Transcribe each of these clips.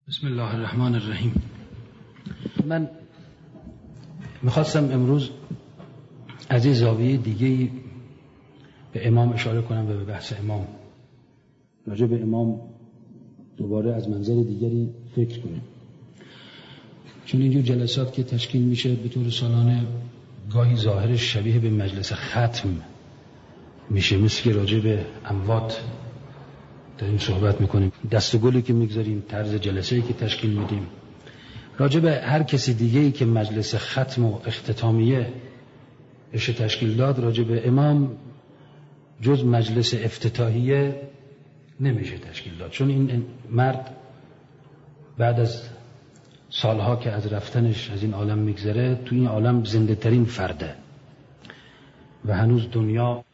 بسم الله الرحمن الرحیم. من میخواستم امروز از این زاویه دیگه‌ای به امام اشاره کنم و به بحث امام، راجع به امام دوباره از منظر دیگری فکر کنیم، چون اینجور جلسات که تشکیل میشه به طور سالانه گاهی ظاهرش شبیه به مجلس ختم میشه، مثل که راجع به اموات داریم صحبت میکنیم، دستگلی که میگذاریم، طرز جلسه‌ای که تشکیل میدیم، راجع به هر کسی دیگه‌ای که مجلس ختم و اختتامیه اش تشکیل داد، راجع به امام جز مجلس افتتاحیه نمیشه تشکیل داد، چون این مرد بعد از سالها که از رفتنش از این عالم میگذره تو این عالم زنده ترین فرده و هنوز دنیا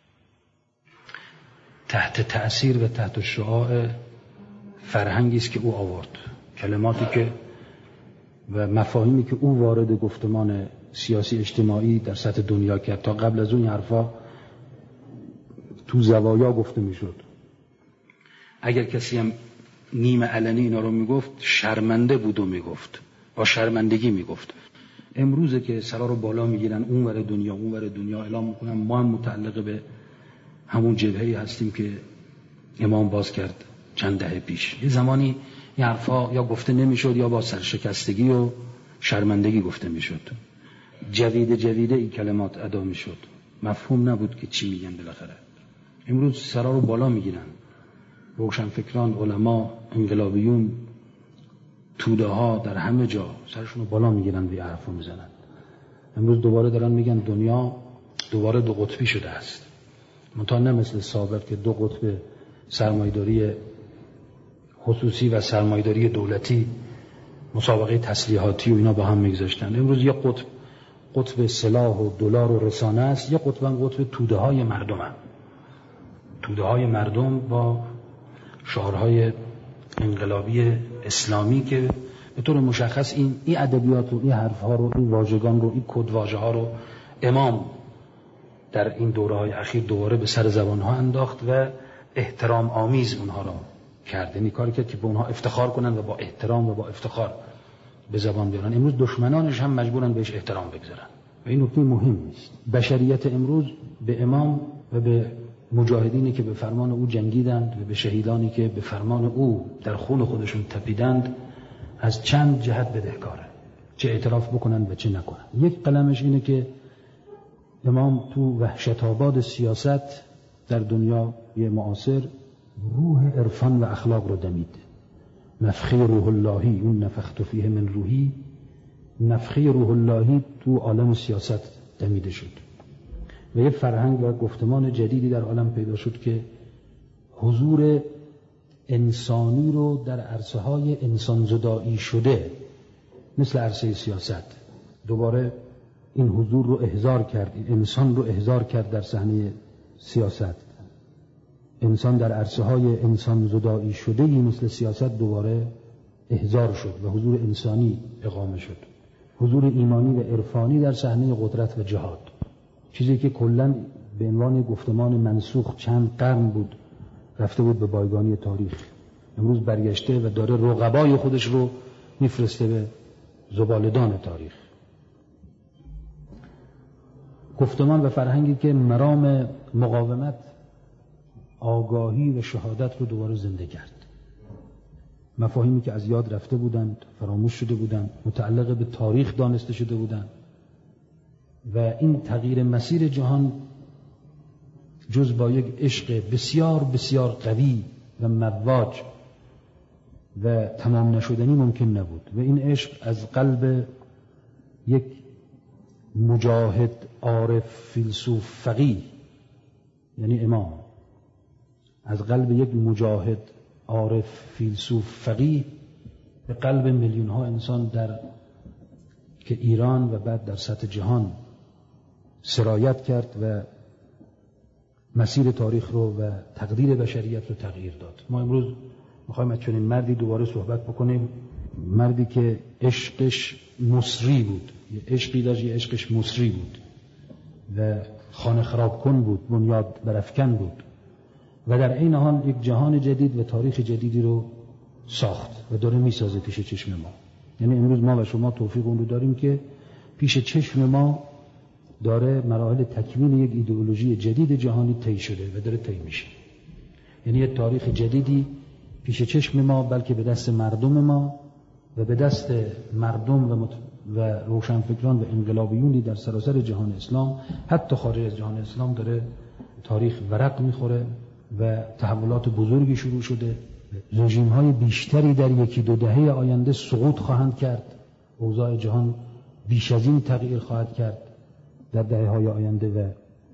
تحت تأثیر و تحت شعاع فرهنگی است که او آورد، کلماتی که و مفاهیمی که او وارد گفتمان سیاسی اجتماعی در سطح دنیا کرد. تا قبل از اون حرفا تو زوایا گفته میشد، اگر کسی هم نیمه علنی اینا رو میگفت شرمنده بود و میگفت، با شرمندگی میگفت. امروزه که سرا رو بالا میگیرن اون ور دنیا اعلام میکنن ما هم متعلق به همون جبهه‌ای هستیم که امام باز کرد چند دهه پیش. یه زمانی این حرفا یا گفته نمیشد یا با سرشکستگی و شرمندگی گفته میشد، جویده این کلمات ادا میشد، مفهوم نبود که چی میگن. بالاخره امروز سرا رو بالا میگیرن، روشنفکران، علما، انقلابیون، توده ها در همه جا سرشون رو بالا میگیرن و حرفو میزنن. امروز دوباره دارن میگن دنیا دوباره دو قطبی شده است، منتها نه مثل سابق که دو قطب سرمایه‌داری خصوصی و سرمایه‌داری دولتی مسابقه تسلیحاتی و اینا با هم میگذاشتن. امروز یه قطب سلاح و دلار و رسانه است، یه قطب هم قطب توده های مردم، توده های مردم با شعارهای انقلابی اسلامی که به طور مشخص این ادبیات و این حرفها رو، این واژگان رو، این کد واژه ها رو امام در این دوره‌های اخیر دوباره به سر زبان‌ها انداخت و احترام آمیز اونها را کرد. یعنی کاری کرد که به اونها افتخار کنن و با احترام و با افتخار به زبان بیارن. امروز دشمنانش هم مجبورن بهش احترام بگذارن و این نکته مهم است. بشریت امروز به امام و به مجاهدینی که به فرمان او جنگیدند و به شهیدانی که به فرمان او در خون خودشون تپیدند از چند جهت بدهکاره، چه اعتراف بکنن و چه نکنن. یک قلمش اینه که امام تو وحشت‌آباد سیاست در دنیای معاصر روح عرفان و اخلاق رو دمید. نفخه روح اللهی، اون نفخت فیه من روحی، نفخه روح اللهی تو عالم سیاست دمیده شد و یه فرهنگ و گفتمان جدیدی در عالم پیدا شد که حضور انسانی رو در عرصه‌های انسان زدایی شده مثل عرصه سیاست دوباره این حضور رو احضار کرد، این انسان رو احضار کرد در صحنه سیاست. انسان در عرصه‌های انسان زدایی شده‌ای مثل سیاست دوباره احضار شد و حضور انسانی اقامه شد، حضور ایمانی و عرفانی در صحنه قدرت و جهاد، چیزی که کلاً به عنوان گفتمان منسوخ چند قرن بود رفته بود به بایگانی تاریخ، امروز برگشته و داره رقبای خودش رو میفرسته به زبالدان تاریخ. گفتمان و فرهنگی که مرام مقاومت، آگاهی و شهادت رو دوباره زنده کرد. مفاهیمی که از یاد رفته بودند، فراموش شده بودند، متعلق به تاریخ دانسته شده بودند و این تغییر مسیر جهان جز با یک عشق بسیار بسیار قوی و مواج و تمام نشدنی ممکن نبود و این عشق از قلب یک مجاهد، عارف، فیلسوف، فقیه، یعنی امام، از قلب یک مجاهد، عارف، فیلسوف، فقیه به قلب میلیون ها انسان در که ایران و بعد در سطح جهان سرایت کرد و مسیر تاریخ رو و تقدیر بشریت رو تغییر داد. ما امروز میخوایم از چنین مردی دوباره صحبت بکنیم، مردی که عشقش مصری بود، یه عشقی داشت، یه عشقش مصری بود و خانه خراب کن بود، بنیاد برافکن بود و در این حال یک جهان جدید و تاریخ جدیدی رو ساخت و داره میسازه پیش چشم ما. یعنی امروز ما و شما توفیق اون رو داریم که پیش چشم ما داره مراحل تکوین یک ایدئولوژی جدید جهانی طی شده و داره طی میشه. یعنی یک تاریخ جدیدی پیش چشم ما، بلکه به دست مردم ما و به دست مردم و روشنفکران و انقلابیونی در سراسر جهان اسلام، حتی خارج از جهان اسلام، داره تاریخ ورق میخوره و تحولات بزرگی شروع شده. رژیم‌های بیشتری در یکی دو دهه آینده سقوط خواهند کرد. اوضاع جهان بیش از این تغییر خواهد کرد در دهه‌های آینده و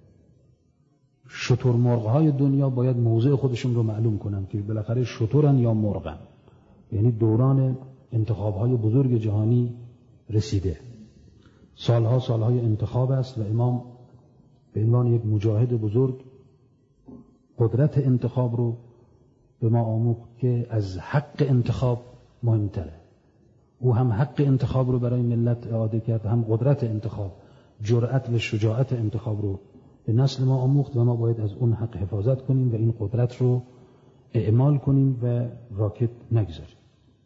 شترمرغ‌های دنیا باید موضع خودشون رو معلوم کنن که بالاخره شترن یا مرغن. یعنی دوران انتخاب‌های بزرگ جهانی رسیده. سالهای انتخاب است و امام به عنوان یک مجاهد بزرگ قدرت انتخاب رو به ما آموخت که از حق انتخاب مهمتره. او هم حق انتخاب رو برای ملت اعاده کرد، هم قدرت انتخاب، جرأت و شجاعت انتخاب رو به نسل ما آموخت و ما باید از اون حق حفاظت کنیم و این قدرت رو اعمال کنیم و راکت نگذاریم.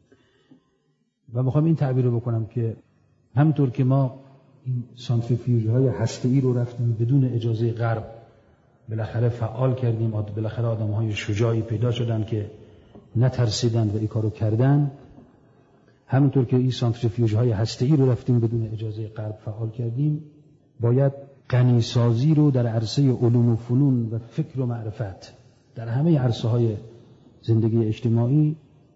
و میخوام این تعبیر رو بکنم که همونطور که ما این سانتریفیوژهای هسته‌ای رو رفتیم بدون اجازه غرب بالاخره فعال کردیم، بالاخره آدم‌های شجاعی پیدا شدن که نترسیدن و این کارو کردن، همونطور که این سانتریفیوژهای هسته‌ای رو رفتیم بدون اجازه غرب فعال کردیم، باید غنیسازی رو در عرصه علوم و فنون و فکر و معرفت در همه عرصه‌های زندگی اجتماعی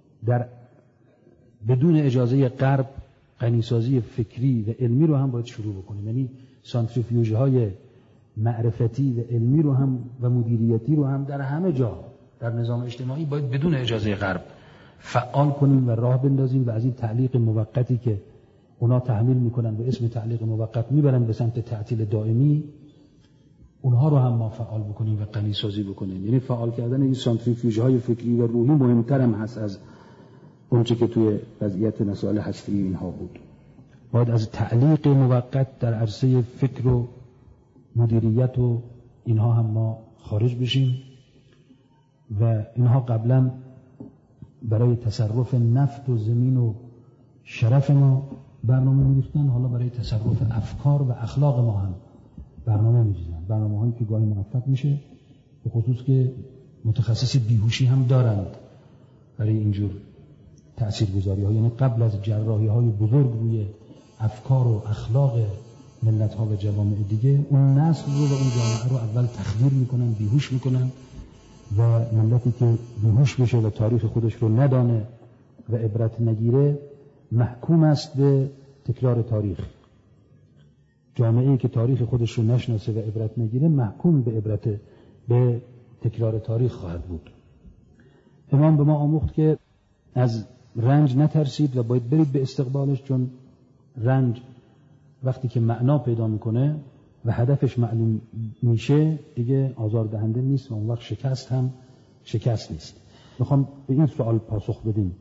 بدون اجازه غرب غنیسازی فکری و علمی رو هم باید شروع بکنیم. یعنی سانتریفیوژهای معرفتی و علمی رو هم و مدیریتی رو هم در همه جا در نظام اجتماعی باید بدون اجازه غرب فعال کنیم و راه بندازیم و از این تعلیق موقتی که اونا تحمیل میکنن به اسم تعلیق موقت میبرن به سمت تعطیل دائمی، اونها رو هم ما فعال بکنیم و غنیسازی بکنیم. یعنی فعال کردن این سانتریفیوژهای فکری و روحی مهمتر هم هست از اونچه که توی وضعیت مسائل هستی اینها بود. باید از تعلیق موقت در عرصه فکر و مدیریت و اینها هم ما خارج بشیم و اینها قبلا برای تصرف نفت و زمین و شرف ما برنامه می‌ریختن، حالا برای تصرف افکار و اخلاق ما هم برنامه می‌ریزن. برنامه‌هایی که گاهی موفق میشه، به خصوص که متخصص بیهوشی هم دارند برای اینجور تأثیرگذاری‌ها. یعنی قبل از جراحی‌های بزرگ روی افکار و اخلاق ملت‌ها و جوامع دیگه، اون نسل رو و اون جامعه رو اول تخدیر میکنن، بیهوش میکنن و ملتی که بیهوش بشه و تاریخ خودش رو ندانه و عبرت نگیره محکوم است به تکرار تاریخ. جامعه‌ای که تاریخ خودش رو نشناسه و عبرت نگیره محکوم به تکرار تاریخ خواهد بود. امام به ما آموخت که از رنج نترسید و باید برید به استقبالش، چون رنج وقتی که معنا پیدا میکنه و هدفش معلوم میشه دیگه آزاردهنده نیست و اون وقت شکست هم شکست نیست. میخوام به این سوال پاسخ بدیم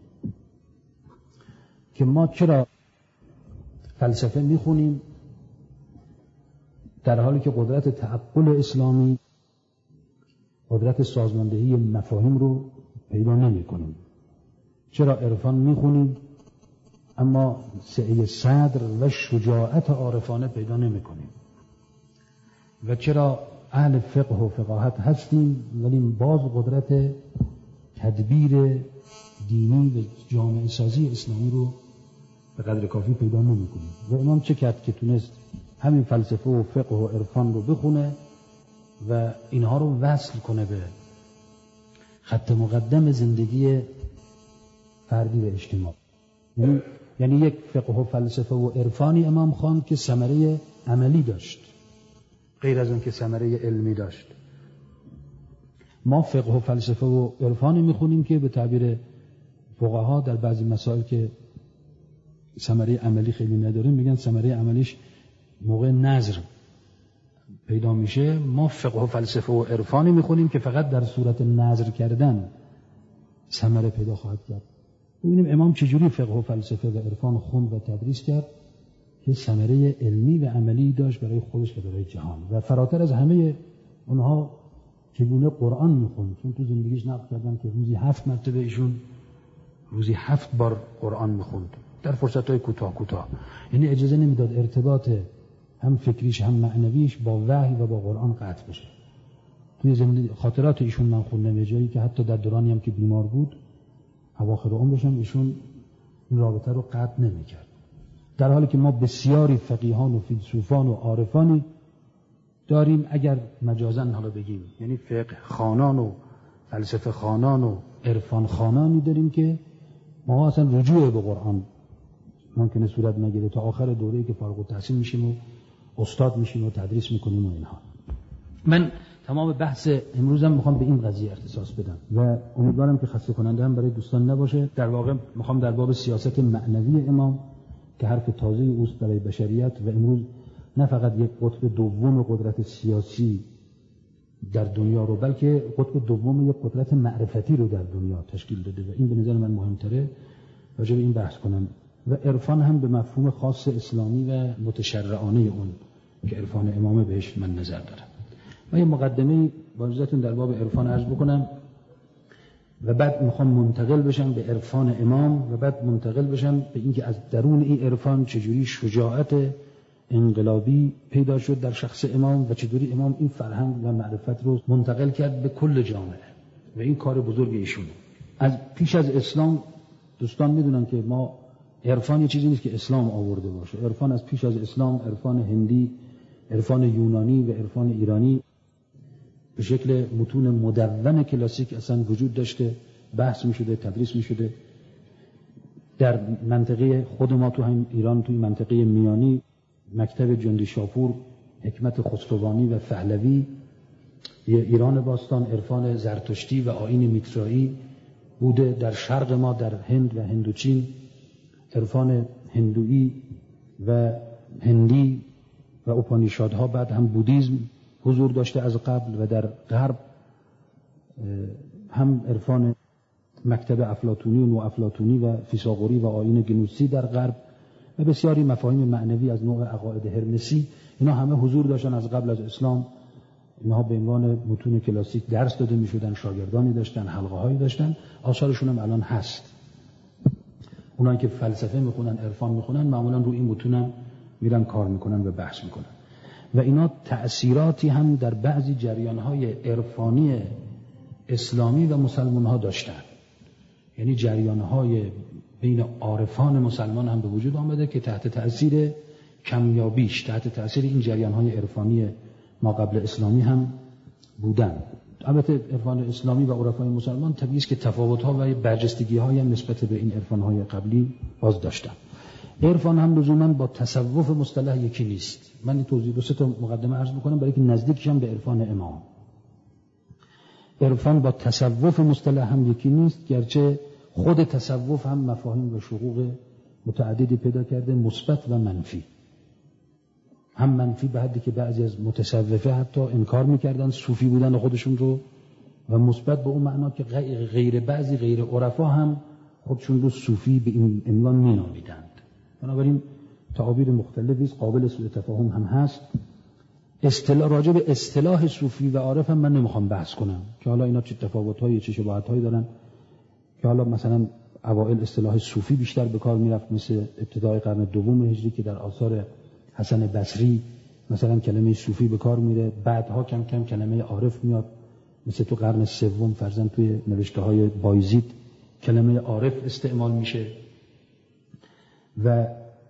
که ما چرا فلسفه میخونیم در حالی که قدرت تعقل اسلامی، قدرت سازماندهی مفاهیم رو پیدا نمیکنیم؟ چرا عرفان میخونیم اما سعی صدر و شجاعت عارفانه پیدا نمی‌کنیم؟ و چرا اهل فقه و فقاهت هستیم ولی باز قدرت تدبیر دینی و جامعه سازی اسلامی رو به قدر کافی پیدا نمی‌کنیم؟ و امام چه کرد که تونست همین فلسفه و فقه و عرفان رو بخونه و اینها رو وصل کنه به خط مقدم زندگی فردی و اجتماعی؟ یعنی یک فقه و فلسفه و عرفانی امام خواند که ثمره عملی داشت، غیر از اون که ثمره علمی داشت. ما فقه و فلسفه و عرفانی میخونیم که به تعبیر فقها در بعضی مسائل که ثمره عملی خیلی نداره میگن ثمره عملیش موقع نظر پیدا میشه. ما فقه و فلسفه و عرفانی میخونیم که فقط در صورت نظر کردن ثمره پیدا خواهد کرد. ببینیم امام چجوری فقه و فلسفه و عرفان خوند و تدریس کرد که ثمره علمی و عملی داشت برای خودش و برای جهان. و فراتر از همه اونها چگونه قرآن میخوند، چون تو زندگیش نقل کردن که روزی 7 مرتبه ایشون روزی 7 بار قرآن میخوند در فرصتهای کوتاه. یعنی اجازه نمیداد ارتباط هم فکریش هم معنویش با وحی و با قرآن قطع بشه. توی زندگی خاطرات ایشون من خوندم یه جایی که حتی در دورانی هم که بیمار بود اواخر عمرش هم ایشون این رابطه رو قطع نمیکرد، در حالی که ما بسیاری فقیهان و فیلسوفان و عارفانی داریم، اگر مجازاً حالا بگیم یعنی فقه خانان و فلسفه خانان و عرفان خانانی داریم که ما اصلا رجوع به قرآن ممکنه صورت نگیره تا آخر دوره‌ای که فارغ التحصیل میشیم و استاد میشیم و تدریس میکنیم و اینها. من تمام بحث امروزم میخوام به این قضیه اختصاص بدم و امیدوارم که خسته کننده هم برای دوستان نباشه. در واقع میخوام در باب سیاست معنوی امام که حرف تازه اوست برای بشریت و امروز نه فقط یک قطب دوم قدرت سیاسی در دنیا رو بلکه قطب دوم یک قدرت معرفتی رو در دنیا تشکیل داده و این به نظر من مهمتره راجع به این بحث کنم. و عرفان هم به مفهوم خاص اسلامی و متشرعانه اون که عرفان امامه بهش من نظر دارم. من یه مقدمه با اجازهتون در باب عرفان عرض بکنم و بعد میخوام منتقل بشم به عرفان امام و بعد منتقل بشم به اینکه از درون این عرفان چجوری شجاعت انقلابی پیدا شد در شخص امام و چطوری امام این فرهنگ و معرفت رو منتقل کرد به کل جامعه و این کار بزرگ ایشونه. از پیش از اسلام دوستان میدونن که ما عرفان یه چیزی نیست که اسلام آورده باشه. عرفان از پیش از اسلام عرفان هندی، عرفان یونانی و عرفان ایرانی به شکل متون مدون کلاسیک اصلا وجود داشته، بحث میشده، تدریس میشده. در منطقه خود ما تو هم ایران توی منطقه میانی مکتب جندی شاپور، حکمت خسروانی و پهلوی، ایران باستان عرفان زرتشتی و آیین میترایی بوده. در شرق ما در هند و هندوچین عرفان هندویی و هندی و اپانیشادها، بعد هم بودیزم حضور داشته از قبل و در غرب هم عرفان مکتب افلاطونی و نوافلاطونی و فیثاغوری و آیین گنوسی در غرب و بسیاری مفاهیم معنوی از نوع عقاید هرمسی، اینا همه حضور داشتن از قبل از اسلام. اینها به عنوان متون کلاسیک درس داده می شدن، شاگردانی داشتن، حلقه هایی داشتن، آثارشون هم الان هست. اونایی که فلسفه میخونن، عرفان میخونن، معمولا روی این متون هم میرن کار میکنن و بحث میکنن و اینا تأثیراتی هم در بعضی جریانهای عرفانی اسلامی و مسلمان ها داشتن. یعنی جریانهای بین عارفان مسلمان هم به وجود آمده که تحت تأثیر کمیابیش، تحت تأثیر این جریانهای عرفانی ما قبل اسلامی هم بودن. البته عرفان اسلامی و عرفای مسلمان طبیعی است که تفاوت‌ها و برجستگی‌هایی هم نسبت به این عرفان‌های قبلی باز داشتن. عرفان هم لزوماً با تصوف مصطلح یکی نیست. من این توضیح دو سه تا مقدمه عرض می‌کنم برای که نزدیکش هم به عرفان امام. عرفان با تصوف مصطلح هم یکی نیست، گرچه خود تصوف هم مفاهیم و شقوق متعددی پیدا کرده، مثبت و منفی. هم منفی به حدی که بعضی از متصوفه حتی انکار می‌کردن صوفی بودن خودشون رو، و مثبت به اون معنا که بعضی غیر عرفا هم خودشون رو صوفی به این عنوان می‌نامیدند. بنابراین تعابیر مختلفی است، قابل سوء تفاهم هم هست. راجع به اصطلاح صوفی و عارف هم من نمیخوام بحث کنم که حالا اینا چه تفاوت‌هایی چه شباهت‌هایی دارن، که حالا مثلا اوائل اصطلاح صوفی بیشتر به کار میرفت، مثل ابتدای قرن دوم هجری که در آثار حسن بصری مثلا کلمه صوفی به کار میره، بعدها کم کم کلمه عارف میاد، مثل تو قرن سوم فرضاً توی نوشته‌های بایزید کلمه عارف استعمال میشه. و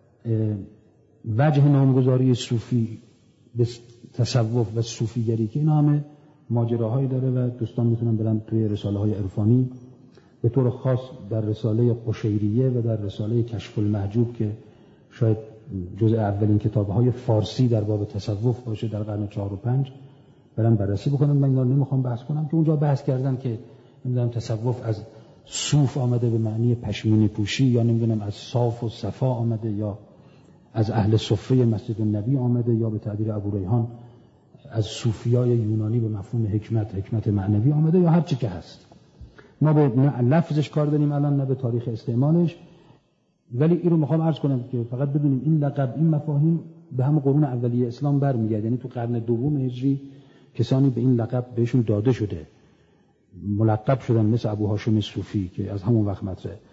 وجه نامگذاری صوفی به تصوف و صوفیگری که اینا همه ماجراهایی داره و دوستان میتونن برن توی رساله‌های عرفانی، به طور خاص در رساله قشیریه و در رساله کشف المحجوب که شاید جزء اولین کتاب‌های فارسی در باب تصوف باشه در قرن 4 و 5 برن بررسی بکنن. من اینا نمیخوام بحث کنم که اونجا بحث کردن که نمیدونم تصوف از صوف آمده به معنی پشمینی پوشی، یا نمیدونم از صاف و صفا آمده، یا از اهل صفه مسجد النبی آمده، یا به تعبیر ابو ریحان از صوفیای یونانی به مفهوم حکمت معنوی آمده، یا هر چی که هست. ما به نه لفظش کار داریم الان نه به تاریخ استعمالش، ولی این رو میخوام عرض کنم که فقط بدونیم این لقب، این مفاهیم به هم قرون اولیه اسلام برمیگرده. یعنی تو قرن دوم هجری کسانی به این لقب بهشون داده شده، ملقب شدن، مثل ابو هاشم صوفی که از همون وقت مطرحه.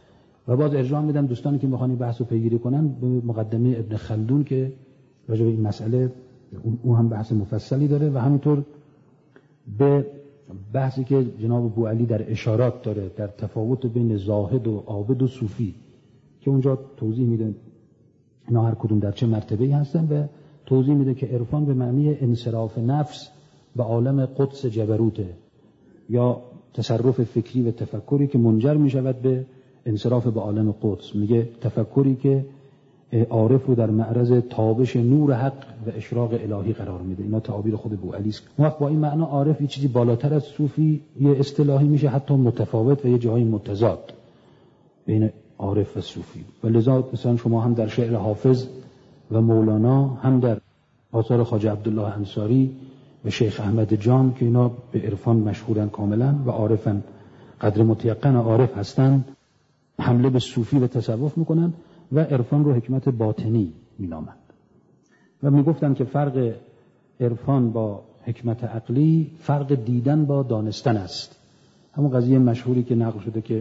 و باز ارجاع میدم دوستانی که میخوان بحث رو پیگیری کنن به مقدمه ابن خلدون که راجع به این مسئله اون هم بحث مفصلی داره و همینطور به بحثی که جناب بوعلی در اشارات داره در تفاوت بین زاهد و عابد و صوفی که اونجا توضیح میده اینا هر کدوم در چه مرتبه‌ای هستن و توضیح میده که عرفان به معنی انصراف نفس به عالم قدس جبروته یا تصرف فکری و تفکری که منجر میشود به انصراف به عالم قدس. میگه تفکری که عارف رو در معرض تابش نور حق و اشراق الهی قرار میده. اینا تعابیر خود بوعلی است. وقت با این معنا عارف یه چیزی بالاتر از صوفی یه اصطلاحی میشه، حتی متفاوت و یه جایی متضاد بین عارف و صوفی. و لذا مثلا شما هم در شعر حافظ و مولانا هم در آثار خواجه عبدالله انصاری و شیخ احمد جان که اینا به عرفان مشهورن کاملا و عارفن، قدر متیقن عارف هستن، حمله به صوفی و تصوف میکنن و عرفان رو حکمت باطنی مینامند و میگفتن که فرق عرفان با حکمت عقلی فرق دیدن با دانستن است. همون قضیه مشهوری که نقل شده که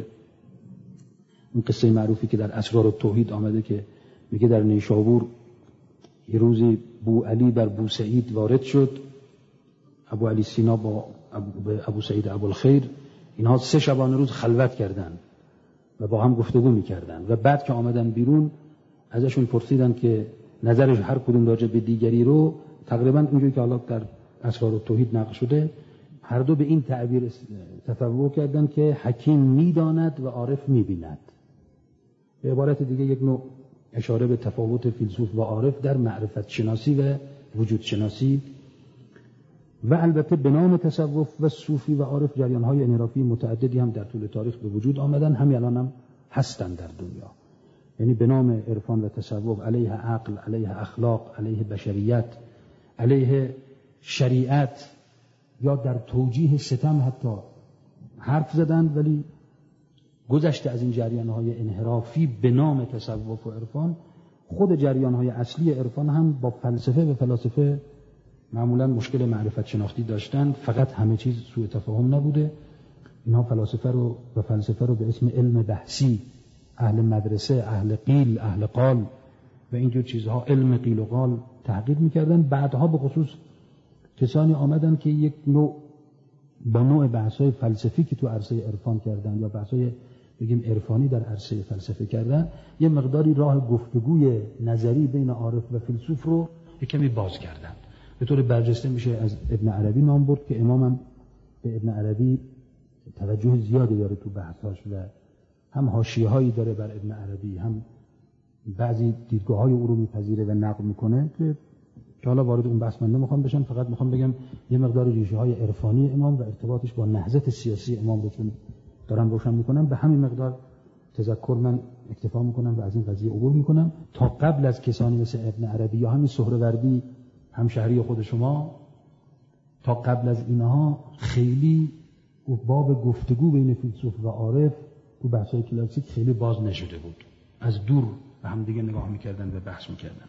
اون قصه معروفی که در اسرار التوحید آمده که میگه در نیشابور یه روزی بوعلی بر بوسعید وارد شد، ابو علی سینا با ابو سعید ابوالخیر، اینها 3 شبانه روز خلوت کردن و با هم گفتگو میکردن و بعد که آمدن بیرون ازشون پرسیدن که نظرش هر کدوم راجع به دیگری رو، تقریبا اونجوری که حالا در اسرار التوحید نقل شده، هر دو به این تعبیر تفوق کردن که حکیم میداند و عارف میبیند. به عبارت دیگه یک نوع اشاره به تفاوت فیلسوف و عارف در معرفت شناسی و وجود شناسی. و البته به نام تصوف و صوفی و عارف جریان‌های انحرافی متعددی هم در طول تاریخ به وجود آمدن، همین الان هم هستن در دنیا. یعنی به نام عرفان و تصوف علیه عقل، علیه اخلاق، علیه بشریت، علیه شریعت یا در توجیه ستم حتی حرف زدن، ولی گذشته از این جریان‌های انحرافی به نام تصوف و عرفان، خود جریان‌های اصلی عرفان هم با فلسفه و فلاسفه معمولا مشکل معرفت شناختی داشتن، فقط همه چیز سوء تفاهم نبوده. اینها فلاسفه رو و فلسفه رو به اسم علم بحثی، اهل مدرسه، اهل قیل، اهل قال و اینجور چیزها، علم قیل و قال تحقیر میکردن. بعدها به خصوص کسانی آمدن که یک نوع با نوع بحث‌های فلسفی که تو عرصه عرفان کردن یا بحث‌های بگیم عرفانی در عرصه فلسفه کردن، یه مقداری راه گفتگوی نظری بین عارف و فیلسوف رو یک کمی باز کردن. به طور برجسته میشه از ابن عربی نام برد که امامم به ابن عربی توجه زیادی داره تو بحثاش و هم حاشیه‌هایی داره بر ابن عربی، هم بعضی دیدگاه‌های او رو میپذیره و نقد میکنه که حالا وارد اون بحث من نمیخوام بشم. فقط میخوام بگم یه مقدار ریشه‌های عرفانی امام و ارتباطش با نهضت سیاسی امام رو چون دارم روشن میکنم، به همین مقدار تذکر من اکتفا میکنم و از این قضیه عبور میکنم تا قبل از کسانی مثل ابن عربی یا همین سهروردی همشهری خود شما، تا قبل از اینها خیلی باب گفتگو بین فیلسوف و عارف تو بحث‌های کلاسیک خیلی باز نشده بود. از دور به هم دیگه نگاه میکردن و بحث میکردن.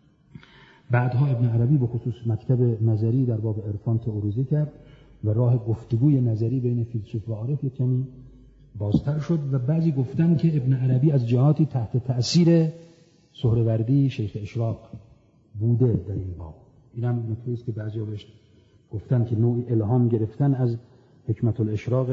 بعدها ابن عربی به خصوص مکتب نظری در باب عرفان تئوریزه کرد و راه گفتگوی نظری بین فیلسوف و عارف یک کمی بازتر شد و بعضی گفتن که ابن عربی از جهاتی تحت تأثیر سهروردی شیخ اشراق بوده در این باب. اینم نکته است که بعضی‌ها بهش گفتن که نوعی الهام گرفتن از حکمت الاشراق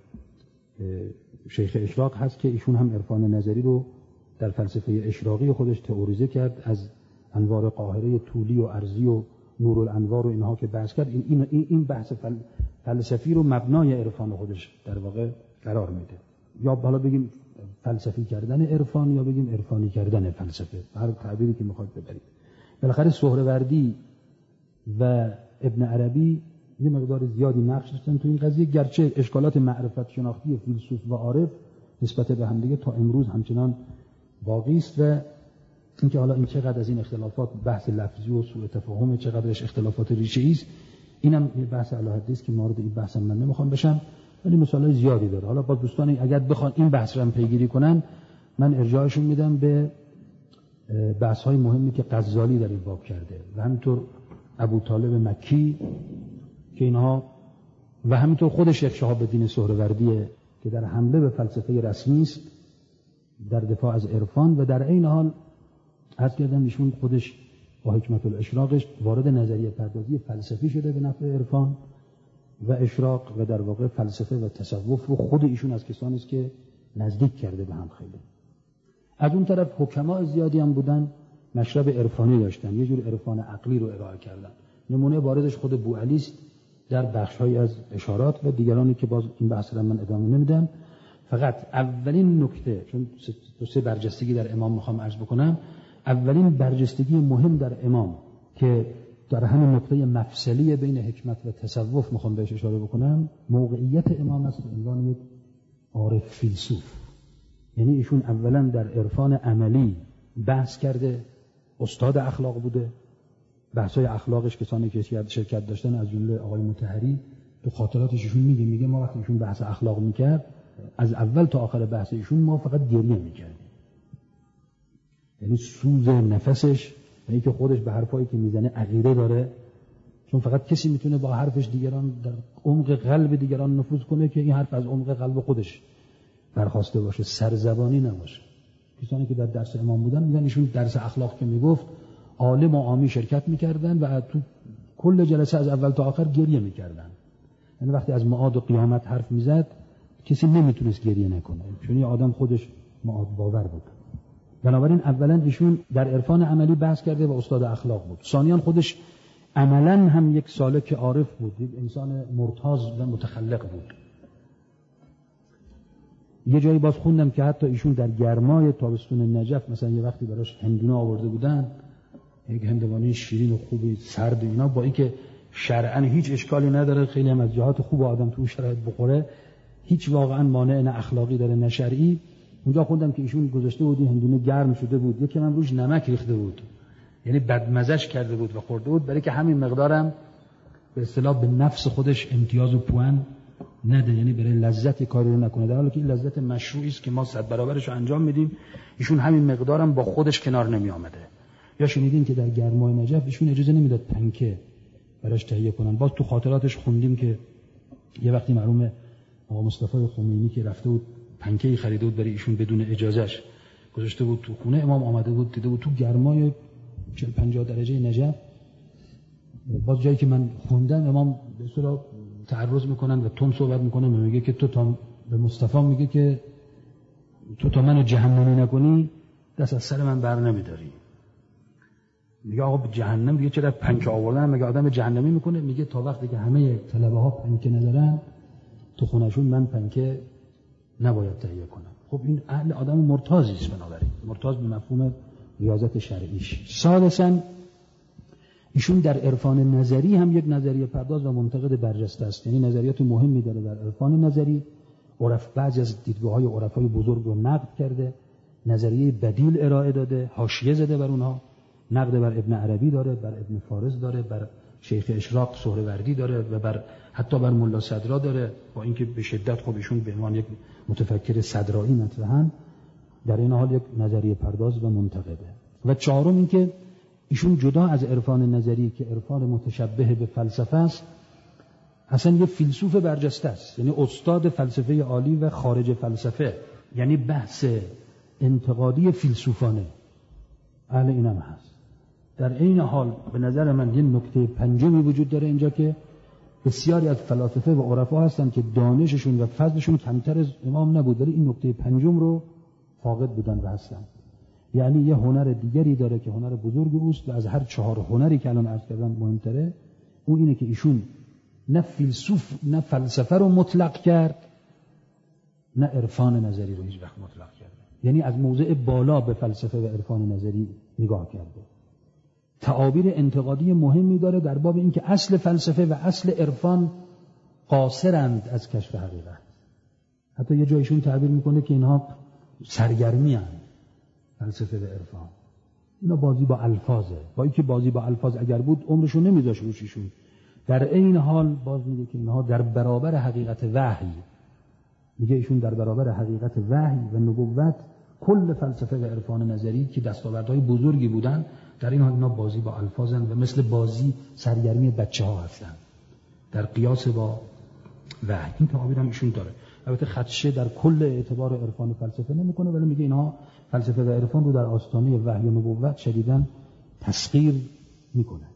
شیخ اشراق هست که ایشون هم عرفان نظری رو در فلسفه اشراقی خودش تئوریزه کرد، از انوار قاهره طولی و عرضی و نور الانوار و اینها که بحث کرد. این بحث فلسفی رو مبنای عرفان خودش در واقع قرار میده. یا حالا بگیم فلسفی کردن عرفان یا بگیم عرفانی کردن فلسفه، هر تعبیری که میخواد ببرید. بالاخره سهروردی و ابن عربی یه مقدار زیادی نقش داشتن تو این قضیه، گرچه اشکالات معرفت شناختی فیلسوف و عارف نسبت به هم دیگه تا امروز همچنان باقی است و اینکه حالا این چقدر از این اختلافات بحث لفظی و سوء تفاهم، چقدرش اختلافات ریشه‌ای است، اینم یه بحث علاوه است که مورد این بحث من نمیخوام بشم، ولی مثالای زیادی داره. حالا با دوستان اگر بخوان این بحث رو هم پیگیری کنن، من ارجاعشون میدم به بحث‌های مهمی که غزالی در این باب کرده و همینطور ابو طالب مکی که اینها و همینطور خود شیخ شهاب الدین سهروردی که در حمله به فلسفه رسمی است در دفاع از عرفان و در عین حال عرض کردم ایشون خودش با حکمت الاشراقش وارد نظریه پردازی فلسفی شده به نفع عرفان و اشراق و در واقع فلسفه و تصوف رو خود ایشون از کسانی است که نزدیک کرده به هم خیلی. از اون طرف حکما زیادی هم بودن مشرب عرفانی داشتن، یه جور عرفان عقلی رو ارائه کردن. نمونه بارزش خود بوعلی است در بخش‌های از اشارات و دیگرانی که باز این بحث رو من ادامه نمیدم. فقط اولین نکته، چون سه برجستگی در امام میخوام عرض بکنم، اولین برجستگی مهم در امام که در همین نقطه مفصلی بین حکمت و تصوف میخوام بهش اشاره بکنم، موقعیت امام است به عنوان یک عارف فیلسوف. یعنی ایشون اولا در عرفان عملی بحث کرده، استاد اخلاق بوده، بحث‌های اخلاقش کسانی که شرکت داشتن از جمله آقای مطهری تو خاطراتش ایشون میگه ما وقتی ایشون بحث اخلاق میکرد از اول تا آخر بحث ایشون ما فقط گریه میکردیم. یعنی سوز نفسش و اینکه خودش به حرفایی که میزنه عقیده داره، چون فقط کسی میتونه با حرفش دیگران در عمق قلب دیگران نفوذ کنه که این حرف از عمق قلب خودش برخواسته باشه، سرزبانی نباشه. کسانی که در درس امام بودن میگن ایشون درس اخلاق که میگفت عالم و عامی شرکت میکردن و تو کل جلسه از اول تا آخر گریه میکردن. یعنی وقتی از معاد و قیامت حرف میزد کسی نمیتونست گریه نکنه، چون یه آدم خودش معاد باور بود. بنابراین اولا ایشون در عرفان عملی بحث کرده و استاد اخلاق بود. ثانیاً خودش عملاً هم یک سالک عارف بود، یک انسان مرتاض و متخلق بود. یه جایی باز خوندم که حتی ایشون در گرمای تابستون نجف مثلا یه وقتی براش هندونه آورده بودن، یک هندوانه شیرین و خوبی سرد اینا، با اینکه شرعاً هیچ اشکالی نداره، خیلی هم از جهات خوب آدم تو شرایط بخوره، هیچ واقعاً مانع نه اخلاقی داره نه شرعی. اونجا خوندم که ایشون گذاشته بود هندونه گرم شده بود، یکی من روش نمک ریخته بود، یعنی بدمزش کرده بود و خورده بود، برای که همین مقدارم به اصطلاح به نفس خودش امتیاز و پوان نده، یعنی برای لذت کاری رو نکنه، در حالی که این لذت مشروعی است که ما 100 برابرش رو انجام میدیم. ایشون همین مقدارم با خودش کنار نمی آمده. یا شنیدین که در گرمای نجف ایشون اجازه نمیداد پنکه براش تهیه کنن. باز تو خاطراتش خوندیم که یه وقتی مرحوم آقا مصطفی خمینی که رفته بود پنکه‌ای خریده بود برای ایشون بدون اجازهش، گذاشته بود تو خونه امام، آمده بود دیده بود تو گرمای 40-50 درجه نجف، باز جایی که من خوندم امام به اصطلاح تعرض میکنن و تون صحبت میکنه، میگه که تو تا به مصطفی میگه که تو تا منو جهنمی نکنی دست از سر من بر نمیداری. میگه آقا به جهنم دیگه چرا پنکه آوردن، مگه آدم جهنمی میکنه؟ میگه تا وقتی که همه طلبه ها پنکه ندارن تو خونهشون من پنکه نباید تهیه کنم. خب این اهل آدم مرتاضی است، بنابراین مرتاض به مفهوم ریاضت شرعیش. ثالثاً ایشون در عرفان نظری هم یک نظریه پرداز و منتقد برجسته است، یعنی نظریات مهمی داره در عرفان نظری. بعضی از دیدگاه‌های عرفای بزرگ رو نقد کرده، نظریه بدیل ارائه داده، حاشیه زده بر اونها، نقد بر ابن عربی داره، بر ابن فارس داره، بر شیخ اشراق سهروردی داره و حتی بر ملا صدرا داره، با اینکه به شدت خب ایشون به عنوان یک متفکر صدرایی مطرحن، در این حال یک نظریه پرداز و منتقده. و چهارم اینکه ایشون جدا از عرفان نظری که عرفان متشبه به فلسفه است، اصلا یه فیلسوف برجسته است، یعنی استاد فلسفه عالی و خارج فلسفه، یعنی بحث انتقادی فیلسوفانه اهل اینم هست. در این حال به نظر من یه نکته پنجمی وجود داره اینجا که بسیاری از فلاسفه و عرفا هستن که دانششون و فضلشون کمتر از امام نبود، ولی این نکته پنجم رو فاقد بودن و هستن. یعنی یه هنر دیگری داره که هنر بزرگ اوست و از هر 4 هنری که الان عرض کردم مهمتره. اون اینه که ایشون نه فیلسوف نه فلسفه رو مطلق کرد، نه عرفان نظری رو هیچ وقت مطلق کرد. یعنی از موضع بالا به فلسفه و عرفان نظری نگاه کرده. تعابیر انتقادی مهمی داره در باب این که اصل فلسفه و اصل عرفان قاصرند از کشف حقیقت. حتی یه جایشون تعبیر میکنه که اینها سرگرمی هستند، فلسفه و عرفان. اینا بازی با الفاظه. با اینکه بازی با الفاظ اگر بود عمرشون نمیذاش روششون. در این حال باز میگه که اینها در برابر حقیقت وحی، میگه ایشون در برابر حقیقت وحی و نبوت کل فلسفه و عرفان نظری که دستاوردهای بزرگی بودن، در این حال اینا بازی با الفاظن و مثل بازی سرگرمی بچه ها هستن در قیاس با وحی. این تعابیر هم ایشون داره. البته خدشه در کل اعتبار عرفان و فلسفه نمیکنه، ولی میگه اینها فلسفه و عرفان رو در آستانه وحی و نبوت شدیداً تسخیر میکنه.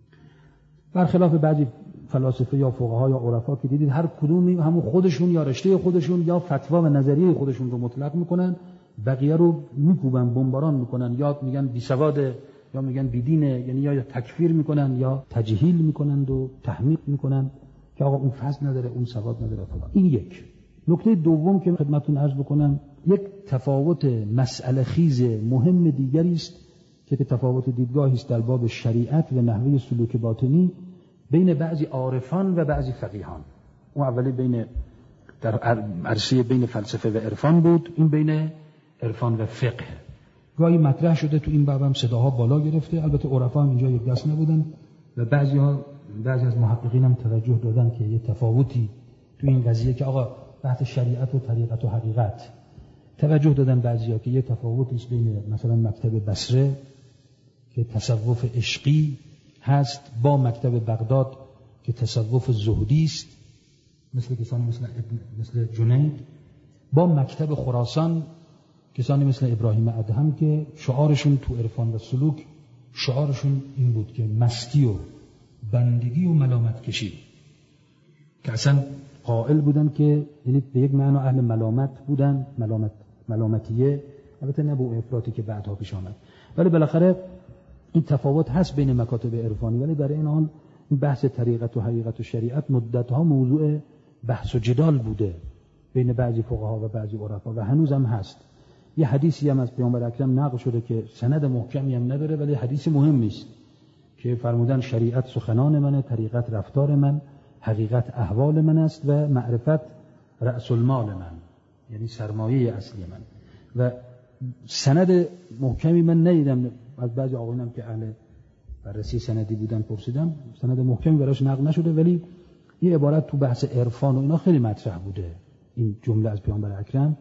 برخلاف بعضی فلاسفه یا فقها یا عرفا که دیدید هر کدومی همون خودشون یا رشته خودشون یا فتوا و نظریه خودشون رو مطلق میکنن، بقیه رو میکوبن، بمباران میکنن، یا میگن بیسواده یا میگن بیدینه، یعنی یا تکفیر میکنن یا تجهیل میکنن و تحمیق میکنن که آقا اون فضل نداره، اون سواد نداره فلان. این یک. نکته دوم که خدمتتون عرض بکنم، یک تفاوت مسئله خیز مهم دیگری است که تفاوت دیدگاهی است در باب شریعت و نحوه سلوک باطنی بین بعضی عارفان و بعضی فقیهان. اون اولی بین در عرصه بین فلسفه و عرفان بود، این بین عرفان و فقه. گاهی مطرح شده تو این باب هم صداها بالا گرفته. البته عرفا هم اینجا یک دست نبودن و بعضی از محققین هم توجه دادن که یه تفاوتی تو این قضیه که آقا بحث شریعت و طریقت و حقیقت، توجه دادن بعضیا که یه تفاوتی است بین مثلا مکتب بصره که تصوف عشقی هست با مکتب بغداد که تصوف زهدی است، مثل کسانی مثل جنید، با مکتب خراسان کسانی مثل ابراهیم ادهم که شعارشون تو عرفان و سلوک شعارشون این بود که مستی و بندگی و ملامت کشی، که اصلا قائل بودن که یعنی به یک معنی اهل ملامت بودن، ملامتیه، البته نه با افراطی که بعدها پیش آمد، ولی بالاخره این تفاوت هست بین مکاتب عرفانی. ولی در این حال این بحث طریقت و حقیقت و شریعت مدتها موضوع بحث و جدال بوده بین بعضی فقها و بعضی عرفا و هنوز هم هست. یه حدیثی هم از پیامبر اکرم نقل شده که سند محکمی هم نداره ولی حدیث مهمی است که فرمودن شریعت سخنان منه، طریقت رفتار من، حقیقت احوال من است و معرفت رأس المال من، یعنی سرمایه اصلی من. و سند محکمی من ندیدم، از بعضی آقایونم که اهل بررسی سندی بودن پرسیدم، سند محکمی براش نقل نشده، ولی یه عبارت تو بحث عرفان و اینا خیلی مطرح بوده این جمله از پیامبر اکرم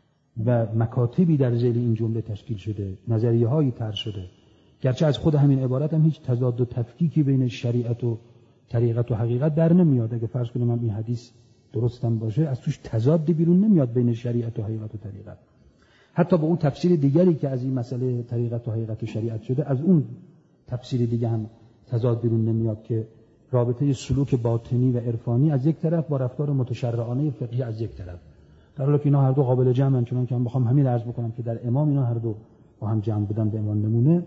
و مکاتبی در ذیل این جمله تشکیل شده، نظریه هایی طرح شده، گرچه از خود همین عبارت هم هیچ تضاد و تفکیکی بین شریعت و طریقت و حقیقت در نمیاد. اگه فرض کنیم این حدیث درستم باشه، از توش تضادی بیرون نمیاد بین شریعت و حقیقت و طریقت. حتی با اون تفسیر دیگری که از این مسئله طریقت و حقیقت و شریعت شده، از اون تفسیر دیگه هم تضاد بیرون نمیاد که رابطه سلوک باطنی و عرفانی از یک طرف با رفتار متشرعانه فقهی از یک طرف، در حالی که اینا هر دو قابل جمعن. چون که من بخوام همین عرض بکنم که در امام اینا هر دو با هم جمع بودن به عنوان نمونه.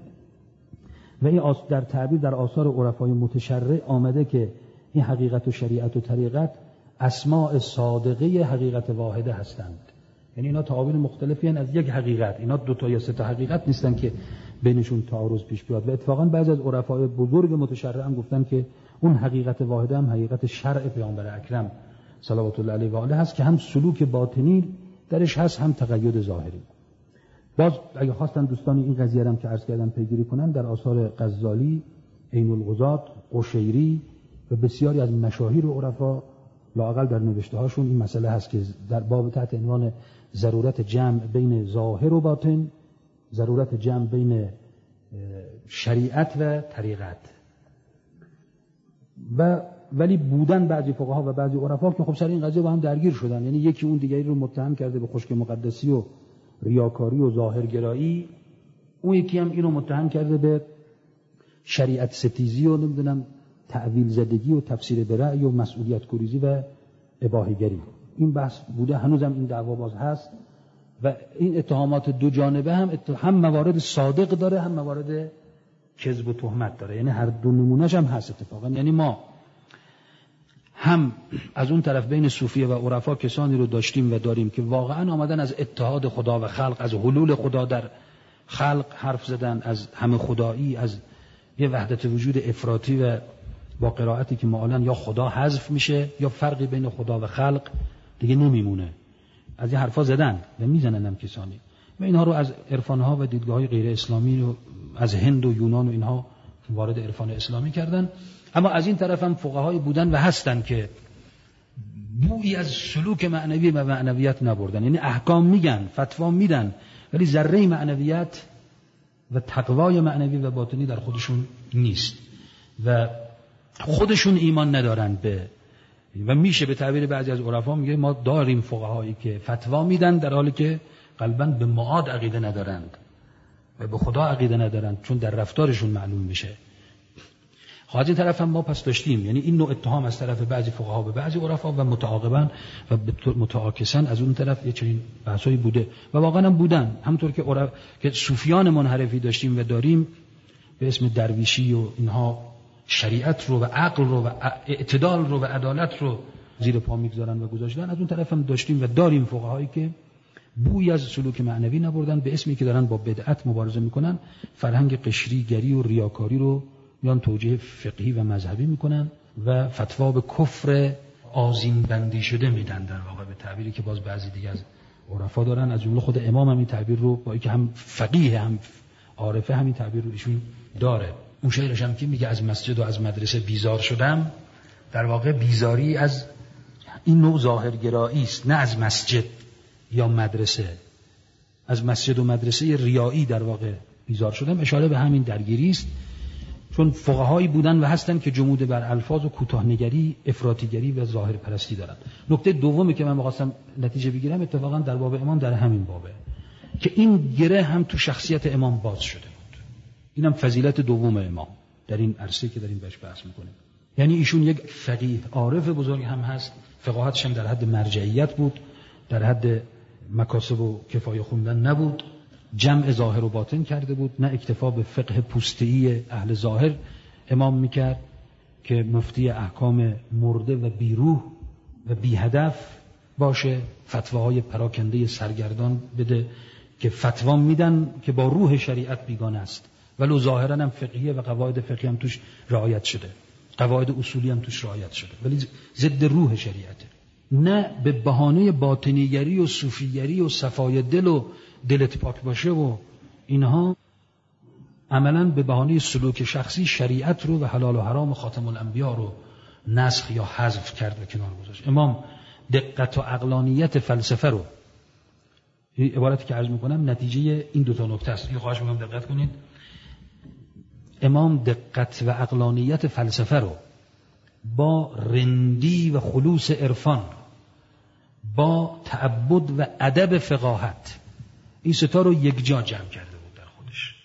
و این در تعبیر در آثار عرفای متشرع آمده که این حقیقت و شریعت و طریقت اسماء صادقه حقیقت واحده هستند، یعنی اینا تعابیر مختلفی هستند از یک حقیقت، اینا دو تا یا سه تا حقیقت نیستن که بینشون تعارض پیش بیاد. و اتفاقا بعضی از عرفای بزرگ متشرع هم گفتن که اون حقیقت واحده هم حقیقت شرع پیامبر اکرم صلوات الله علیه و آله هست که هم سلوک باطنی درش هست هم تقید ظاهری. باز اگه خواستن دوستان این قضیه هم که عرض کردم پیگیری کنن، در آثار غزالی، عین الغزات، قشیری و بسیاری از مشاهیر و عرفا لااقل در نوشته هاشون این مسئله هست که در باب تحت عنوان ضرورت جمع بین ظاهر و باطن، ضرورت جمع بین شریعت و طریقت. و ولی بودن بعضی فقها و بعضی عرفا که خب سر این قضیه با هم درگیر شدن، یعنی یکی اون دیگری رو متهم کرده به خشک مقدسی و ریاکاری و ظاهرگرایی، اون یکی هم اینو متهم کرده به شریعت ستیزی و نمیدونم تأویل زدگی و تفسیر به رأی و مسئولیت گریزی و اباحه‌گری. این بحث بوده، هنوزم این دعوا باز هست و این اتهامات دو جانبه هم موارد صادق داره هم موارد کذب و تهمت داره، یعنی هر دو نمونهش هم هست اتفاقا. یعنی ما هم از اون طرف بین صوفیه و عرفا کسانی رو داشتیم و داریم که واقعا آمدن از اتحاد خدا و خلق، از حلول خدا در خلق حرف زدن، از همه خدایی، از یه وحدت وجود افراطی و با قرائتی که معالاً یا خدا حذف میشه یا فرقی بین خدا و خلق دیگه نمیمونه، از این حرفا زدن و میزنن هم کسانی و اینها رو از عرفانها و دیدگاه‌های غیر اسلامی رو از هند و یونان و اینها وارد عرفان اسلامی کردن. اما از این طرف هم فقهایی بودن و هستن که بویی از سلوک معنوی و معنویت نبردن، یعنی احکام میگن، فتوا میدن، ولی ذره معنویت و تقوای معنوی و باطنی در خودشون نیست و خودشون ایمان ندارن به و میشه به تعبیر بعضی از عرفا میگه ما داریم فقهایی که فتوا میدن در حالی که قلباً به معاد عقیده ندارند و به خدا عقیده ندارند، چون در رفتارشون معلوم میشه. از این طرف هم ما پس داشتیم، یعنی این نوع اتهام از طرف بعضی فقها به بعضی عرفا و متعاقباً و متعاکساً از اون طرف یه چنین بحثایی بوده و واقعاً هم بودن. همونطور که صوفیان منحرفی داشتیم و داریم به اسم درویشی و اینها شریعت رو و عقل رو و اعتدال رو و عدالت رو زیر پا میگذارن و گذاشتن، از اون طرف هم داشتیم و داریم فقهایی که بوی از سلوک معنوی نبردن، به اسمی که دارن با بدعت مبارزه میکنن فرهنگ قشریگری و ریاکاری رو میان توجیه فقهی و مذهبی میکنن و فتوا به کفر آذین بندی شده میدن، در واقع به تعبیری که باز بعضی دیگه از عرفا دارن، از جمله خود امام هم این تعبیر رو، با اینکه هم فقیه هم عارفه، همین تعبیر رو ایشون داره. اون شعرش هم که میگه از مسجد و از مدرسه بیزار شدم، در واقع بیزاری از این نوع ظاهرگرایی است، نه از مسجد یا مدرسه. از مسجد و مدرسه ریایی در واقع بیزار شدم، اشاره به همین درگیری است، چون فقهایی بودن و هستن که جمود بر الفاظ و کوتاه‌نگری، افراطیگری و ظاهر پرستی دارن. نکته دومی که من می‌خواستم نتیجه بگیرم اتفاقا در باب امام در همین بابه که این گره هم تو شخصیت امام باز شده بود. اینم فضیلت دوم امام در این عرصه که داریم بهش بحث می‌کنیم. یعنی ایشون یک فقیه عارف بزرگ هم هست، فقاهتش هم در حد مرجعیت بود، در حد مکاسب و کفایه خوندن نبود، جمع ظاهر و باطن کرده بود، نه اکتفا به فقه پوسته‌ای اهل ظاهر امام میکرد که مفتی احکام مرده و بیروح و بی هدف باشه، فتواهای پراکنده سرگردان بده که فتوا میدن که با روح شریعت بیگانه است، ولو ظاهرا هم فقهیه و قواعد فقهی هم توش رعایت شده، قواعد اصولی هم توش رعایت شده، ولی ضد روح شریعته. نه به بهانه باطنیگری و صوفیگری و صفای دل و دلت پاک باشه و اینها، عملاً به بهانه سلوک شخصی شریعت رو و حلال و حرام و خاتم الانبیا رو نسخ یا حذف کرد و کنار گذاشت. امام دقت و عقلانیت فلسفه رو، این عبارتی که عرض میکنم نتیجه این دو تا نکته است، این خواهش میکنم دقت کنید. امام دقت و عقلانیت فلسفه رو با رندی و خلوص عرفان، با تعبد و ادب فقاهت، این ستا رو یک جا جمع کرده بود در خودش.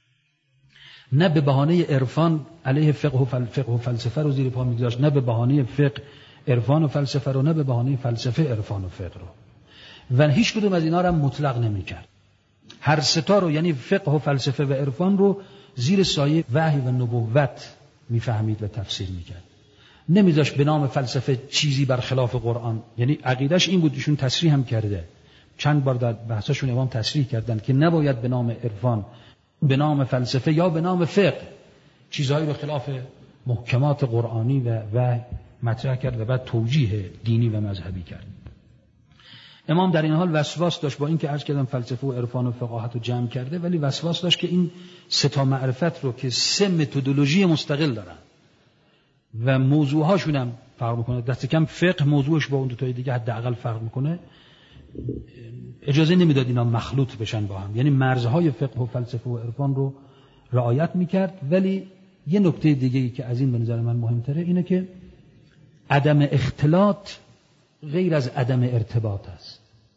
نه به بهانه عرفان علیه فقه و فلسفه رو زیر پا میگذاشت، نه به بهانه فقه عرفان و فلسفه رو، نه به بهانه فلسفه عرفان و فقه رو، و هیچ کدوم از اینا رو مطلق نمیکرد. هر ستا رو، یعنی فقه و فلسفه و عرفان رو، زیر سایه وحی و نبوت میفهمید و تفسیر میکرد. نمیذاشت به نام فلسفه چیزی برخلاف قرآن، یعنی عقیدش این بود، ایشون تصریح هم کرده، چند بار در بحثشون امام تصریح کردن که نباید به نام عرفان، به نام فلسفه یا به نام فقه چیزهایی به خلاف محکمات قرآنی و وحی مطرح کرد و بعد توجیه دینی و مذهبی کرد. امام در این حال وسواس داشت، با اینکه عرض کردم فلسفه و عرفان و فقاهت رو جمع کرده، ولی وسواس داشت که این سه تا معرفت رو که سه متدولوژی مستقل دارن و موضوعهاشون هم فرق میکنه، دست کم فقه موضوعش با اون دو تای دیگه حداقل فرق میکنه، اجازه نمیداد اینا مخلوط بشن با هم، یعنی مرزهای فقه و فلسفه و عرفان رو رعایت میکرد. ولی یه نکته دیگه‌ای که از این به نظر من مهمتره اینه که عدم اختلاط غیر از عدم ارتباط است.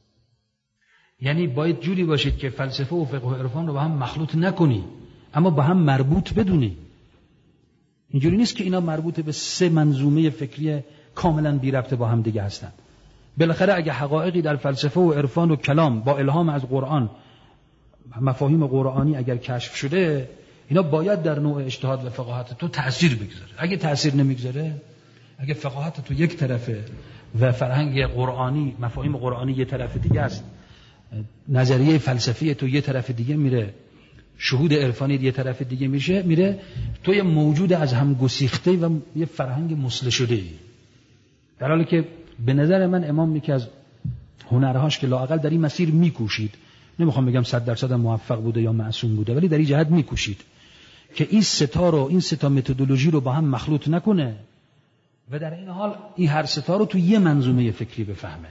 یعنی باید جوری باشید که فلسفه و فقه و عرفان رو با هم مخلوط نکنی، اما با هم مربوط بدونی. اینجوری نیست که اینا مربوط به سه منظومه فکری کاملا بی ربط با هم دیگه هستن. بالاخره اگه حقایقی در فلسفه و عرفان و کلام با الهام از قرآن، مفاهیم قرآنی اگر کشف شده، اینا باید در نوع اجتهاد و فقاهت تو تأثیر بگذاره. اگه تأثیر نمیگذاره، اگه فقاهت تو یک طرفه و فرهنگ قرآنی، مفاهیم قرآنی یه طرف دیگه است، نظریه فلسفی تو یه طرف دیگه میره، شهود عرفانی یه طرف دیگه میره، تو یه موجود از هم گسیخته و یه فرهنگ مسله شده ای. در حالی که به نظر من امام یکی از هنرهاش که لااقل در این مسیر میکوشید، نمیخوام بگم 100% موفق بوده یا معصوم بوده، ولی در این جهت میکوشید که این ستا متدولوژی رو با هم مخلوط نکنه و در این حال این هر ستا رو تو یه منظومه فکری بفهمه.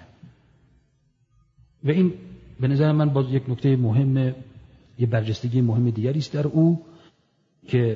و این به نظر من باز یک نکته مهمه، یه برجستگی مهم دیگری است در او، که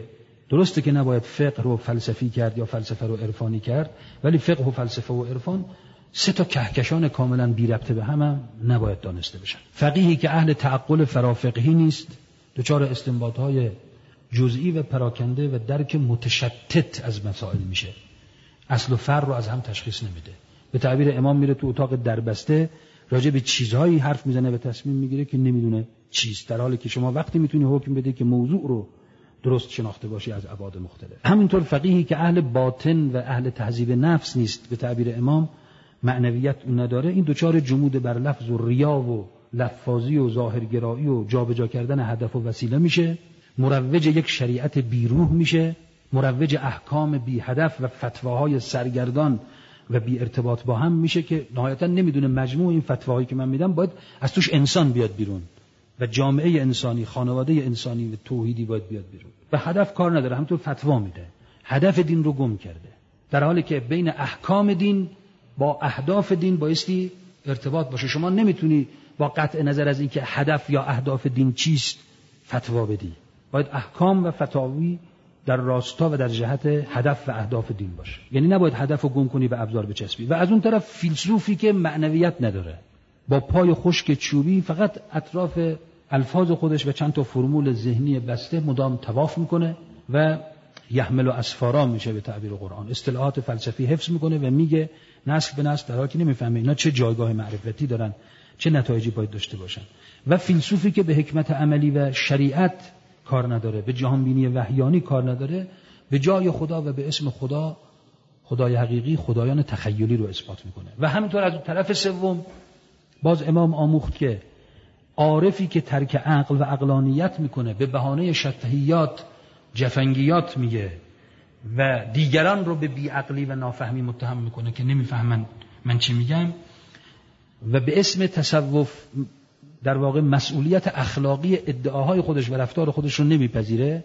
درسته که نباید فقه رو فلسفی کرد یا فلسفه رو عرفانی کرد، ولی فقه و فلسفه و عرفان سه تا کهکشان کاملا بی ربط به هم نباید دانسته بشن. فقیهی که اهل تعقل فرافقهی نیست دچار استنباط‌های جزئی و پراکنده و درک متشتت از مسائل میشه، اصل و فرع رو از هم تشخیص نمیده. به تعبیر امام میره تو اتاق دربسته راجع به چیزهایی حرف میزنه و تصمیم میگیره که نمیدونه چیست، در حالی که شما وقتی میتونی حکم بده که موضوع رو درست شناخته باشی از ابعاد مختلف. همینطور فقیهی که اهل باطن و اهل تهذیب نفس نیست، به تعبیر امام معنویت اون نداره، این دوچار جمود بر لفظ و ریا و لفاظی و ظاهرگرایی و جابجا کردن هدف و وسیله میشه، مروج یک شریعت بیروح میشه، مروج احکام بی هدف و فتواهای سرگردان و بی ارتباط با هم میشه که نهایتا نمیدونه مجموع این فتواهایی که من میدم باید از توش انسان بیاد بیرون و جامعه انسانی، خانواده انسانی و توحیدی باید بیاد بیرون. به هدف کار نداره، همونطور فتوا میده، هدف دین رو گم کرده، در حالی که بین احکام دین با اهداف دین بایستی ارتباط باشه. شما نمیتونی با قطع نظر از اینکه هدف یا اهداف دین چیست فتوا بدی، باید احکام و فتاوی در راستا و در جهت هدف و اهداف دین باشه. یعنی نباید هدف رو گم کنی به ابزار بچسبی. و از اون طرف فیلسوفی که معنویت نداره، با پای خشک چوبی فقط اطراف الفاظ خودش و چند تا فرمول ذهنی بسته مدام طواف میکنه و یحمل و اسفارا میشه به تعبیر قرآن، اصطلاحات فلسفی حفظ میکنه و میگه نسل به نسل، در حالی که نمیفهمه اینا چه جایگاه معرفتی دارن، چه نتایجی باید داشته باشن. و فیلسوفی که به حکمت عملی و شریعت کار نداره، به جهانبینی وحیانی کار نداره، به جای خدا و به اسم خدا، خدای حقیقی، خدایان تخیلی رو اثبات میکنه. و همینطور از طرف سوم باز امام آموخت که عارفی که ترک عقل و عقلانیت میکنه، به بهانه شطحیات جفنگیات میگه و دیگران رو به بیعقلی و نافهمی متهم میکنه که نمیفهمن من چی میگم، و به اسم تصوف در واقع مسئولیت اخلاقی ادعاهای خودش و رفتار خودش رو نمیپذیره.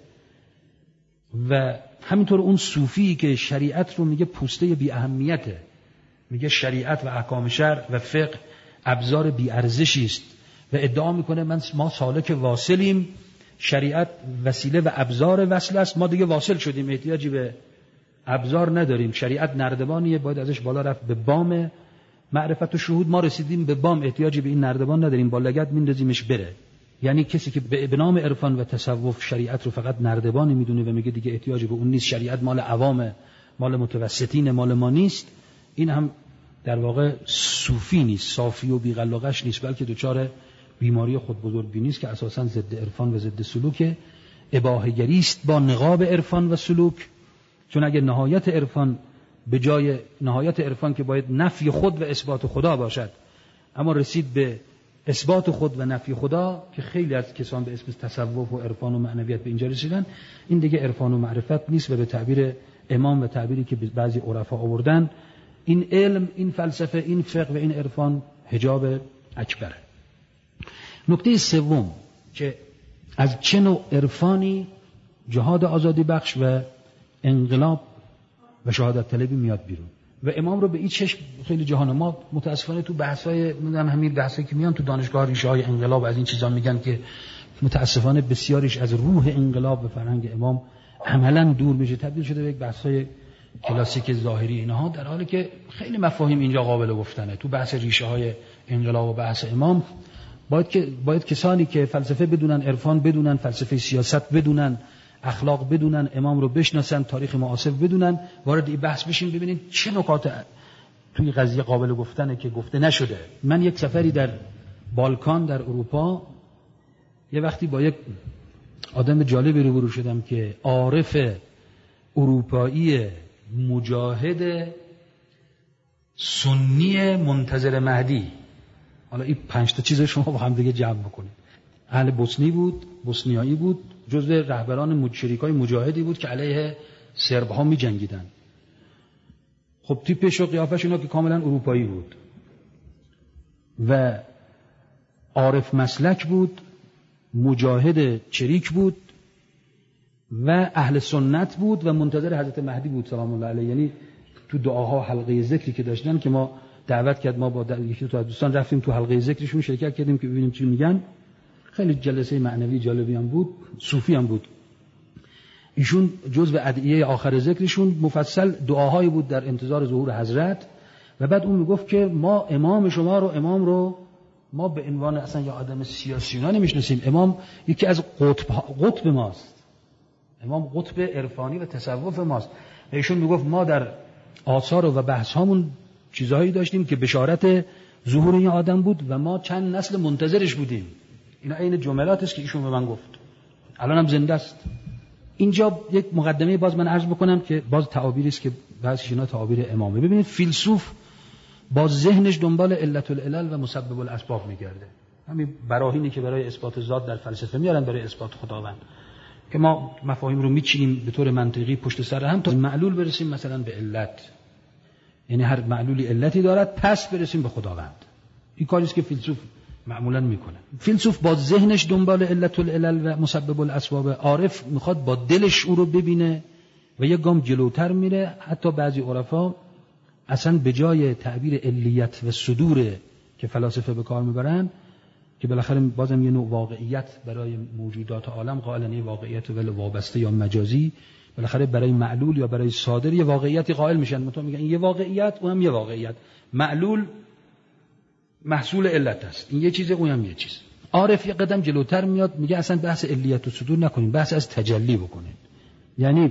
و همینطور اون صوفی که شریعت رو میگه پوسته بی اهمیته، میگه شریعت و احکام شرع و فقه ابزار بی ارزشی است و ادعا میکنه ما سالک واصلیم، شریعت وسیله و ابزار وصل است، ما دیگه واصل شدیم، احتیاجی به ابزار نداریم، شریعت نردبانیه باید ازش بالا رفت به بام معرفت و شهود، ما رسیدیم به بام، احتیاجی به این نردبان نداریم، با لگد میندازیمش بره. یعنی کسی که به نام عرفان و تصوف شریعت رو فقط نردبانی میدونه و میگه دیگه احتیاجی به اون نیست، شریعت مال عوام، مال متوسطین، مال ما نیست، این هم در واقع صوفی نیست، صافی و بی‌غلاغش نیست، بلکه دچار بیماری خودبزرگبینی است که اساساً ضد عرفان و ضد سلوک، اباحه‌گری است با نقاب عرفان و سلوک. چون اگه نهایت عرفان به جای نهایت عرفان که باید نفی خود و اثبات خدا باشد، اما رسید به اثبات خود و نفی خدا که خیلی از کسان به اسم تصوف و عرفان و معنویت به اینجا رسیدن، این دیگه عرفان و معرفت نیست و به تعبیر امام و تعبیری که بعضی عرفا آوردن، این علم، این فلسفه، این فقه و این عرفان حجاب اکبره. نکته سوم که از چه نوع عرفانی جهاد آزادی بخش و انقلاب و شهادت طلبی میاد بیرون. و امام رو به این چشم خیلی جهان ما متاسفانه تو بحث‌های همین بحثایی که میان تو دانشگاه ریشه‌های انقلاب از این چیزا میگن که متاسفانه بسیاریش از روح انقلاب و فرهنگ امام عملاً دور میشه، تبدیل شده به یک بحث‌های کلاسیک ظاهری اینها، در حالی که خیلی مفاهیم اینجا قابل گفتنه. تو بحث ریشه‌های انقلاب و بحث امام باید کسانی که فلسفه بدونن، عرفان بدونن، فلسفه سیاست بدونن، اخلاق بدونن، امام رو بشناسن، تاریخ معاصر بدونن، وارد این بحث بشین ببینید چه نکات توی قضیه قابل گفتنه که گفته نشده. من یک سفری در بالکان در اروپا یه وقتی با یک آدم جالبی روبرو شدم که عارف اروپایی مجاهد سنی منتظر مهدی، حالا این 5 تا چیز شما با هم دیگه جمع بکنید، اهل بوسنی بود، بوسنیایی بود، جزو رهبران شریکای مجاهدی بود که علیه سرب‌ها می‌جنگیدن. خب تیپش و قیافش اینا که کاملا اروپایی بود و عارف مسلک بود، مجاهد چریک بود و اهل سنت بود و منتظر حضرت مهدی بود سلام الله علیه. یعنی تو دعاها حلقه ذکری که داشتن که ما دعوت کرد، ما با یکی تو دوستان رفتیم تو حلقه ذکرشون شرکت کردیم که ببینیم چی میگن. خیلی جلسه معنوی جالبی هم بود، صوفی هم بود. ایشون جزء ادعیه آخر ذکرشون مفصل دعاهایی بود در انتظار ظهور حضرت و بعد اون میگفت که ما امام شما رو امام رو ما به عنوان اصلا یا آدم سیاسیونا نمیشناسیم. امام یکی از قطب ماست، امام قطب عرفانی و تصوف ماست. ایشون میگفت ما در آثار و بحث هامون چیزهایی داشتیم که بشارت ظهور این آدم بود و ما چند نسل منتظرش بودیم. اینا عین جملاتی است که ایشون به من گفت. الان هم زنده است. اینجا یک مقدمه باز من عرض بکنم که باز تعابیری است که بعضی اینا تعابیر امامه. ببینید فیلسوف با ذهنش دنبال علت العلل و مسبب الاسباب میگرده. همین براهینی که برای اثبات ذات در فلسفه میارن برای اثبات خداوند، که ما مفاهیم رو میچینیم به طور منطقی پشت سر هم تا معلول برسیم مثلا به علت. یعنی هر معلولی علتی دارد پس برسیم به خداوند. این کاری است که فیلسوف معمولا میکنه. فیلسوف با ذهنش دنبال علت العلل و مسبب الاسباب، عارف میخواد با دلش او رو ببینه و یک گام جلوتر میره. حتی بعضی عرفا اصلا به جای تعبیر علیت و صدور که فلاسفه به کار میبرن، که بالاخره بازم یه نوع واقعیت برای موجودات عالم قائلن، یه واقعیت ولی وابسته یا مجازی، بالاخره برای معلول یا برای صادر یه واقعیتی قائل میشن. مثلا میگن این یه واقعیت، اونم یه واقعیت. معلول محصول علت است، این یه چیزه اونم یه چیز. عارف یه قدم جلوتر میاد میگه اصلا بحث علیت و صدور نکنیم، بحث از تجلی بکنیم. یعنی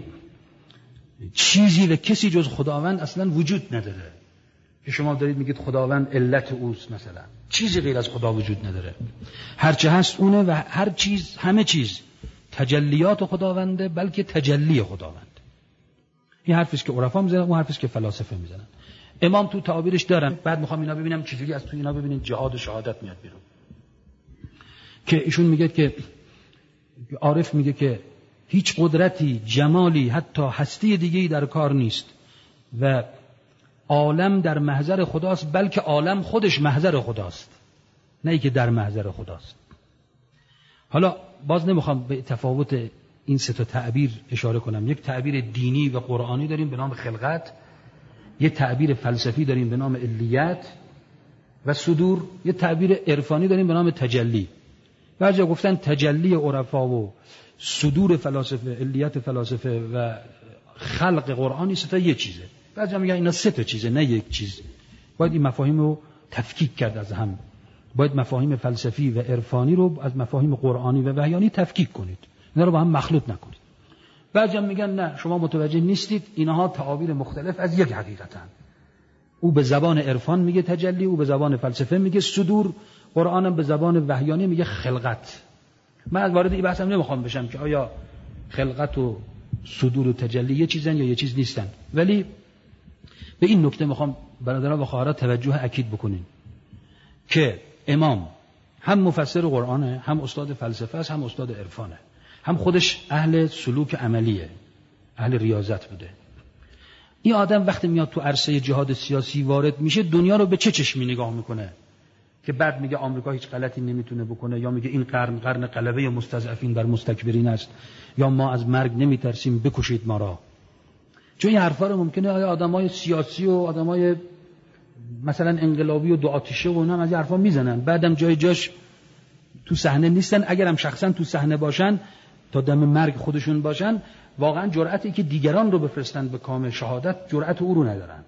چیزی و کسی جز خداوند اصلا وجود نداره که شما دارید میگید خداوند علت اوست. مثلا چیزی غیر از خدا وجود نداره، هرچه هست اونه و هر چیز، همه چیز تجلیات خداونده، بلکه تجلی خداوند. این حرفی است که عرفا میزنن، اون حرفی است که فلاسفه میزنن. امام تو تعابیرش دارن. بعد میخوام اینا ببینم چجوری از تو اینا ببینید جهاد و شهادت میاد بیرون. که ایشون میگه که عارف میگه که هیچ قدرتی، جمالی، حتی هستی دیگه‌ای در کار نیست و عالم در محضر خداست، بلکه عالم خودش محضر خداست، نه ای که در محضر خداست. حالا باز نمیخوام به تفاوت این سه تا تعبیر اشاره کنم. یک تعبیر دینی و قرآنی داریم به نام خلقت، یک تعبیر فلسفی داریم به نام علیت و صدور، یک تعبیر عرفانی داریم به نام تجلی. بعضیا گفتن تجلی عرفا و صدور فلاسفه، علیت فلاسفه و خلق قرآنی سه تا یک چیزه. بعضیا میگن اینا سه تا چیزه نه یک چیز. باید این مفاهیم رو تفکیک کرد از هم. باید مفاهیم فلسفی و عرفانی رو از مفاهیم قرآنی و وحیانی تفکیک کنید، اینا رو با هم مخلوط نکنید. بعضیا میگن نه شما متوجه نیستید، اینها تعابیر مختلف از یک حقیقتن. او به زبان عرفان میگه تجلی، او به زبان فلسفه میگه صدور، قرآنم به زبان وحیانی میگه خلقت. من از وارد این بحثم نمیخوام بشم که آیا خلقت و صدور و تجلی یه چیزن یا یه چیز نیستن، ولی به این نکته میخوام برادران و خواهران توجه اکید بکنین که امام هم مفسر قرآنه، هم استاد فلسفه است، هم استاد عرفانه، هم خودش اهل سلوک عملیه، اهل ریاضت بوده. این آدم وقتی میاد تو عرصه جهاد سیاسی وارد میشه، دنیا رو به چه چشمی نگاه میکنه که بعد میگه آمریکا هیچ غلطی نمیتونه بکنه، یا میگه این قرن غلبه مستضعفین بر مستکبرین است، یا ما از مرگ نمیترسیم بکشید ما را. چون این حرفا رو ممکنه آدمای سیاسی و آدمای مثلا انقلابی و دو آتیشه و اونا از این حرفا میزنن، بعدم جای جاش تو صحنه نیستن. اگرم شخصا تو صحنه باشن، تا دم مرگ خودشون باشن، واقعا جرأتی که دیگران رو بفرستن به کام شهادت جرأت او رو ندارن.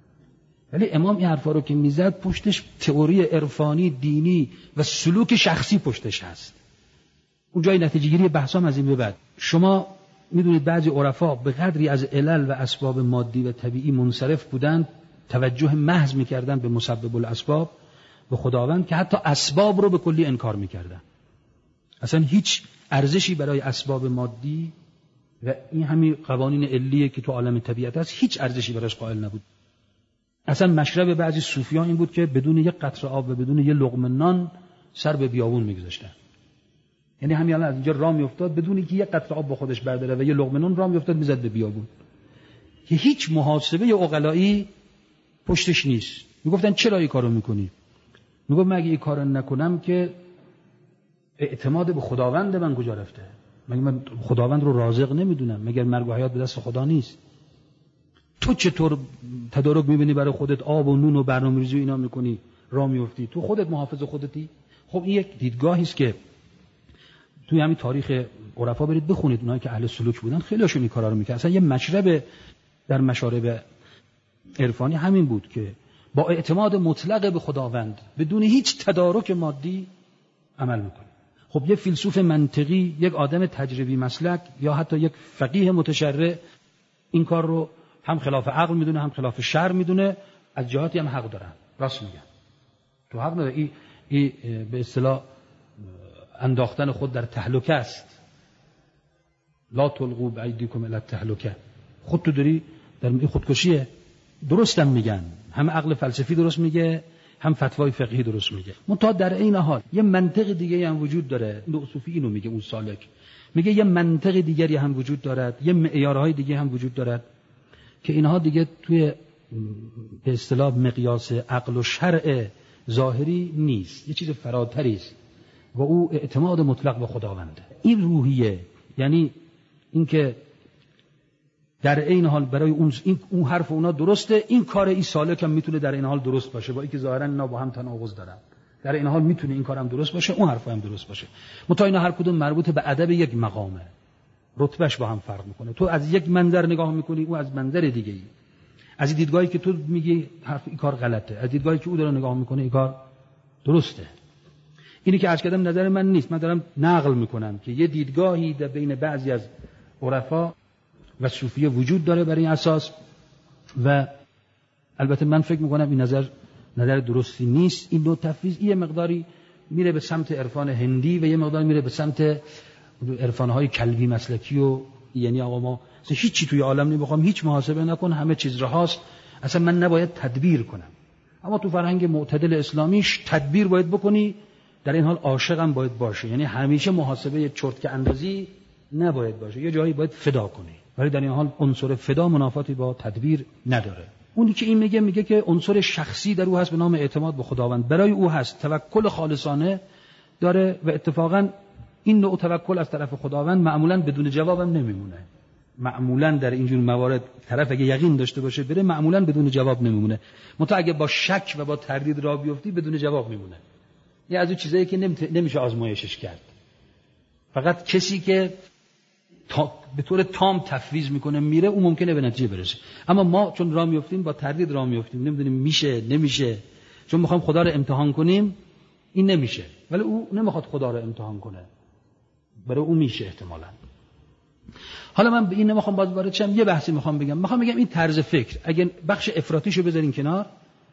ولی امام این حرفا رو که میزد پشتش تئوری عرفانی، دینی و سلوک شخصی پشتش هست. اون جای نتیجه گیری بحثام از این به بعد. شما میدونید بعضی عرفا به قدری از علل و اسباب مادی و طبیعی منصرف بودند، توجه محض میکردن به مسبب الاسباب، به خداوند، که حتی اسباب رو به کلی انکار میکردن. اصلا هیچ ارزشی برای اسباب مادی و این همین قوانین علیه که تو عالم طبیعت هست هیچ ارزشی براش قائل نبود. اصلا مشرب بعضی صوفیان این بود که بدون یک قطره آب و بدون یک لقمه نان سر به بیابون میگذاشتن. یعنی همین الان از اینجا راه میافتاد بدون اینکه یک قطره آب با خودش برداره و یک لقمه نان راه میافتاد میزد به بیابون، که هیچ محاسبه عقلایی پشتش نیست. میگفتن چرا این کارو میکنی؟ میگفت مگه این کارو نکنم که اعتماد به خداوند من کجا رفته؟ مگه من خداوند رو رازق نمیدونم؟ مگر مرگ و حیات به دست خدا نیست؟ تو چطور تدارک میبینی برای خودت، آب و نون و برنامه‌ریزی اینا میکنی راه میافتی؟ تو خودت محافظ خودتی؟ خب این یک دیدگاهی است که توی همین تاریخ عرفا برید بخونید، اونایی که اهل سلوک بودن خیلیشون این کارا رو میکردن. اصلا یه مشرب در مشارب عرفانی همین بود که با اعتماد مطلق به خداوند بدون هیچ تدارک مادی عمل میکنه. خب یه فیلسوف منطقی، یک آدم تجربی مسلک یا حتی یک فقیه متشرع این کار رو هم خلاف عقل میدونه هم خلاف شرع میدونه، از جهاتی هم حق دارن، راست میگن. تو حق نداره. این به اصطلاح انداختن خود در تهلکه است. لا تلقوا بایدیکم الی التهلکه. خود تو داری در این خودکشیه. درستم میگن، هم عقل فلسفی درست میگه هم فتوای فقهی درست میگه. منتها در این حال یه منطق دیگه هم وجود داره. اون صوفی اینو میگه، اون سالک میگه یه منطق دیگری هم وجود دارد، یه معیارهای دیگه هم وجود دارد که اینها دیگه توی به اصطلاح مقیاس عقل و شرع ظاهری نیست، یه چیز فراتری است و او اعتماد مطلق به خداونده. این روحیه، یعنی اینکه در این حال برای اون حرف اونا درسته، این کار این سالک هم میتونه در این حال درست باشه، با اینکه ظاهرا اینا با هم تناقض دارن. در این حال میتونه این کارم درست باشه، اون حرف هم درست باشه. منتها اینا هر کدوم مربوط به ادب یک مقامه، رتبهش با هم فرق میکنه. تو از یک منظر نگاه میکنی، او از منظر دیگه ای. از دیدگاهی که تو میگی حرف این کار غلطه، از دیدگاهی که او داره نگاه میکنه این کار درسته. اینی که عرض کردم نظر من نیست، من دارم نقل میکنم که یه دیدگاهی در بین بعضی از عرفا و صوفیه وجود داره برای این اساس، و البته من فکر میکنم این نظر درستی نیست. این دو تفویض یه مقداری میره به سمت عرفان هندی و یه مقدار میره به سمت عرفانهای کلبی مسلکی، و یعنی آقا ما هیچ چی توی عالم نمیخوام، هیچ محاسبه نکن، همه چیز رهاست، اصلا من نباید تدبیر کنم. اما تو فرهنگ معتدل اسلامیش تدبیر باید بکنی، در این حال عاشقم باید باشه، یعنی همیشه محاسبه چرت که اندازی نباید باشه، یه جایی باید فدا کنی، ولی در این حال عنصر فدا منافاتی با تدبیر نداره. اونی که این میگه که عنصر شخصی در او هست به نام اعتماد به خداوند، برای او هست، توکل خالصانه داره و اتفاقا این نوع توکل از طرف خداوند معمولا بدون جوابم نمیمونه. معمولا در اینجور موارد طرف اگه یقین داشته باشه بره، معمولا بدون جواب نمیمونه. منتها اگه با شک و با تردید راه بیفتی بدون جواب میمونه. یه از اون چیزایی که نمیشه آزمایشش کرد. فقط کسی که به طور تام تفویض میکنه میره، اون ممکنه به نتیجه برسه. اما ما چون راه میافتیم با تردید راه میافتیم، نمیدونیم میشه نمیشه، چون میخوایم خدا رو امتحان کنیم این نمیشه، ولی او نمیخواد خدا رو امتحان کنه، برای او میشه احتمالاً. حالا من به این نمیخوام باز وارد شم، یه بحثی میخوام بگم این طرز فکر اگه بخش افراطیشو بذارین کنار،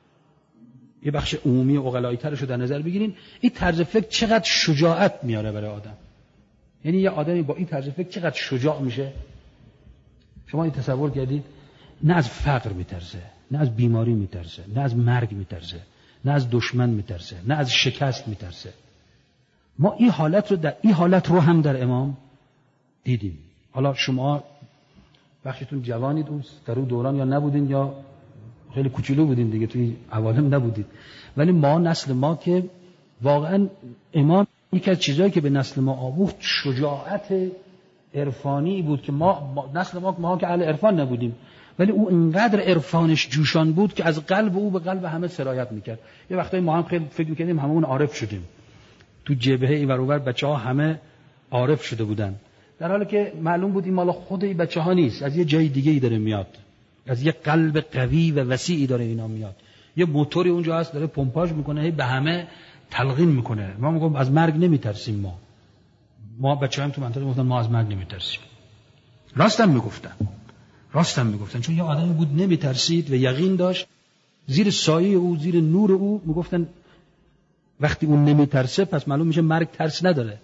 یه بخش عمومی عقلایی ترشو در نظر بگیرین، این طرز فکر چقدر شجاعت میاره برای آدم. یعنی یه آدمی با این طرز فکر چقدر شجاع میشه. شما این تصور کردید؟ نه از فقر میترسه، نه از بیماری میترسه، نه از مرگ میترسه، نه از دشمن میترسه، نه از شکست میترسه. ما این حالت رو هم در امام دیدیم. حالا شما بخشتون جوانید، اون در اون دوران یا نبودین یا خیلی کوچولو بودین دیگه، توی عوالم نبودید، ولی ما نسل ما که واقعا امام یکی از چیزایی که به نسل ما آموخت شجاعت عرفانی بود که نسل ما که اهل عرفان نبودیم، ولی او اینقدر عرفانش جوشان بود که از قلب او به قلب همه سرایت میکرد. یه وقتایی ما هم خیلی فکر میکردیم هممون عارف شدیم، تو جبهه این ور اونور بچه‌ها همه عارف شده بودن، در حالی که معلوم بود این مال خود این بچه‌ها نیست، از یه جای دیگه‌ای داره میاد، از یه قلب قوی و وسیعی داره اینا میاد. یه موتوری اونجا هست داره پمپاژ میکنه، به همه تلقین میکنه. ما میگم از مرگ نمیترسیم، ما بچه‌ها تو منطقه گفتن ما از مرگ نمیترسیم. راستم میگفتن چون یه آدمی بود نمیترسید و یقین داشت، زیر سایه او، زیر نور او میگفتن وقتی اون نمیترسه پس معلوم میشه مرگ ترس نداره.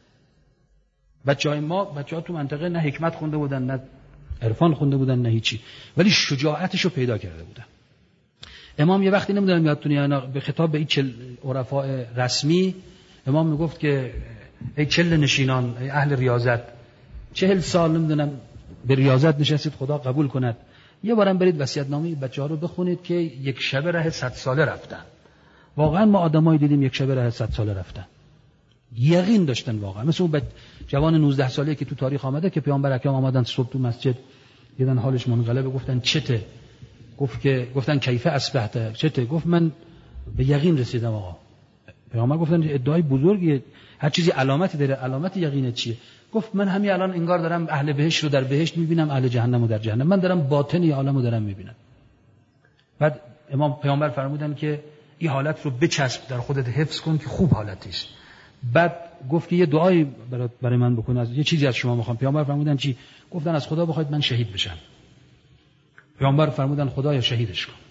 بچه‌ها تو منطقه نه حکمت خونده بودن، نه عرفان خونده بودن، نه هیچی، ولی شجاعتشو پیدا کرده بودن. امام یه وقتی نمیدونم یادتونه یا به خطاب به این عرفاء رسمی، امام میگفت که ای چله نشینان، ای اهل ریاضت، 40 سال نمیدونم به ریاضت نشستید، خدا قبول کند، یه بارم برید وصیت‌نامه بچه‌ها رو بخونید که یک شبه راه 100 ساله رفتن. واقعا ما آدمایی دیدیم یک شبه راه 100 ساله رفتن، یقین داشتن واقعا. مثل اون جوان 19 ساله که تو تاریخ آمده که پیامبر اکرم آمدن صبح تو مسجد، دیدن حالش منقلبه، گفتن چته؟ گفتن کیفه اصبحت؟ چته؟ گفت من به یقین رسیدم آقا. پیامبر گفتن ادعای بزرگیه، هر چیزی علامتی داره، علامت یقینه چیه؟ گفت من همین الان انگار دارم اهل بهشت رو در بهشت میبینم، اهل جهنم رو در جهنم، من دارم باطنی عالم رو دارم میبینم. بعد امام پیامبر فرمودن که این حالت رو بچسب، در خودت حفظ کن که خوب حالتی است. بعد گفت که یه دعایی برای من بکن، از یه چیزی از شما میخوام. پیامبر فرمودن چی؟ گفتن از خدا بخواید من شهید بشم. پیامبر فرمودن خدایا شهیدش کن.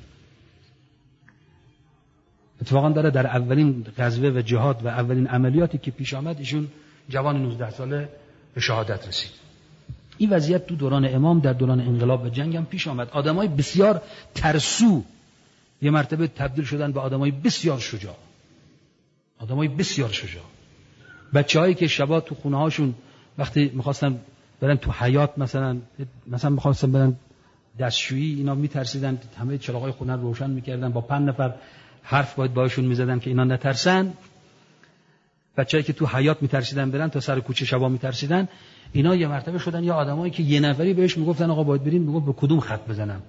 اتفاقا داره در اولین غزوه و جهاد و اولین عملیاتی که پیش آمد ایشون جوان 19 ساله به شهادت رسید. این وضعیت تو دوران امام در دوران انقلاب و جنگ هم پیش آمد. آدمای بسیار ترسو یه مرتبه تبدیل شدن به آدمای بسیار شجاع. آدمای بسیار شجاع. بچه‌هایی که شبا تو خونه‌هاشون وقتی می‌خواستن برن تو حیاط مثلا می‌خواستن برن دستشویی، اینا میترسیدن، همه چراغای خونه رو روشن می‌کردن، با 5 نفر حرف باید باشون می‌زدن که اینا نترسن. بچه‌ای که تو حیاط میترسیدن برن، تا سر کوچه شبا میترسیدن، اینا یه مرتبه شدن یا آدمایی که یه نفری بهش میگفتن آقا باید بریم، میگفت به کدوم خط بزنم،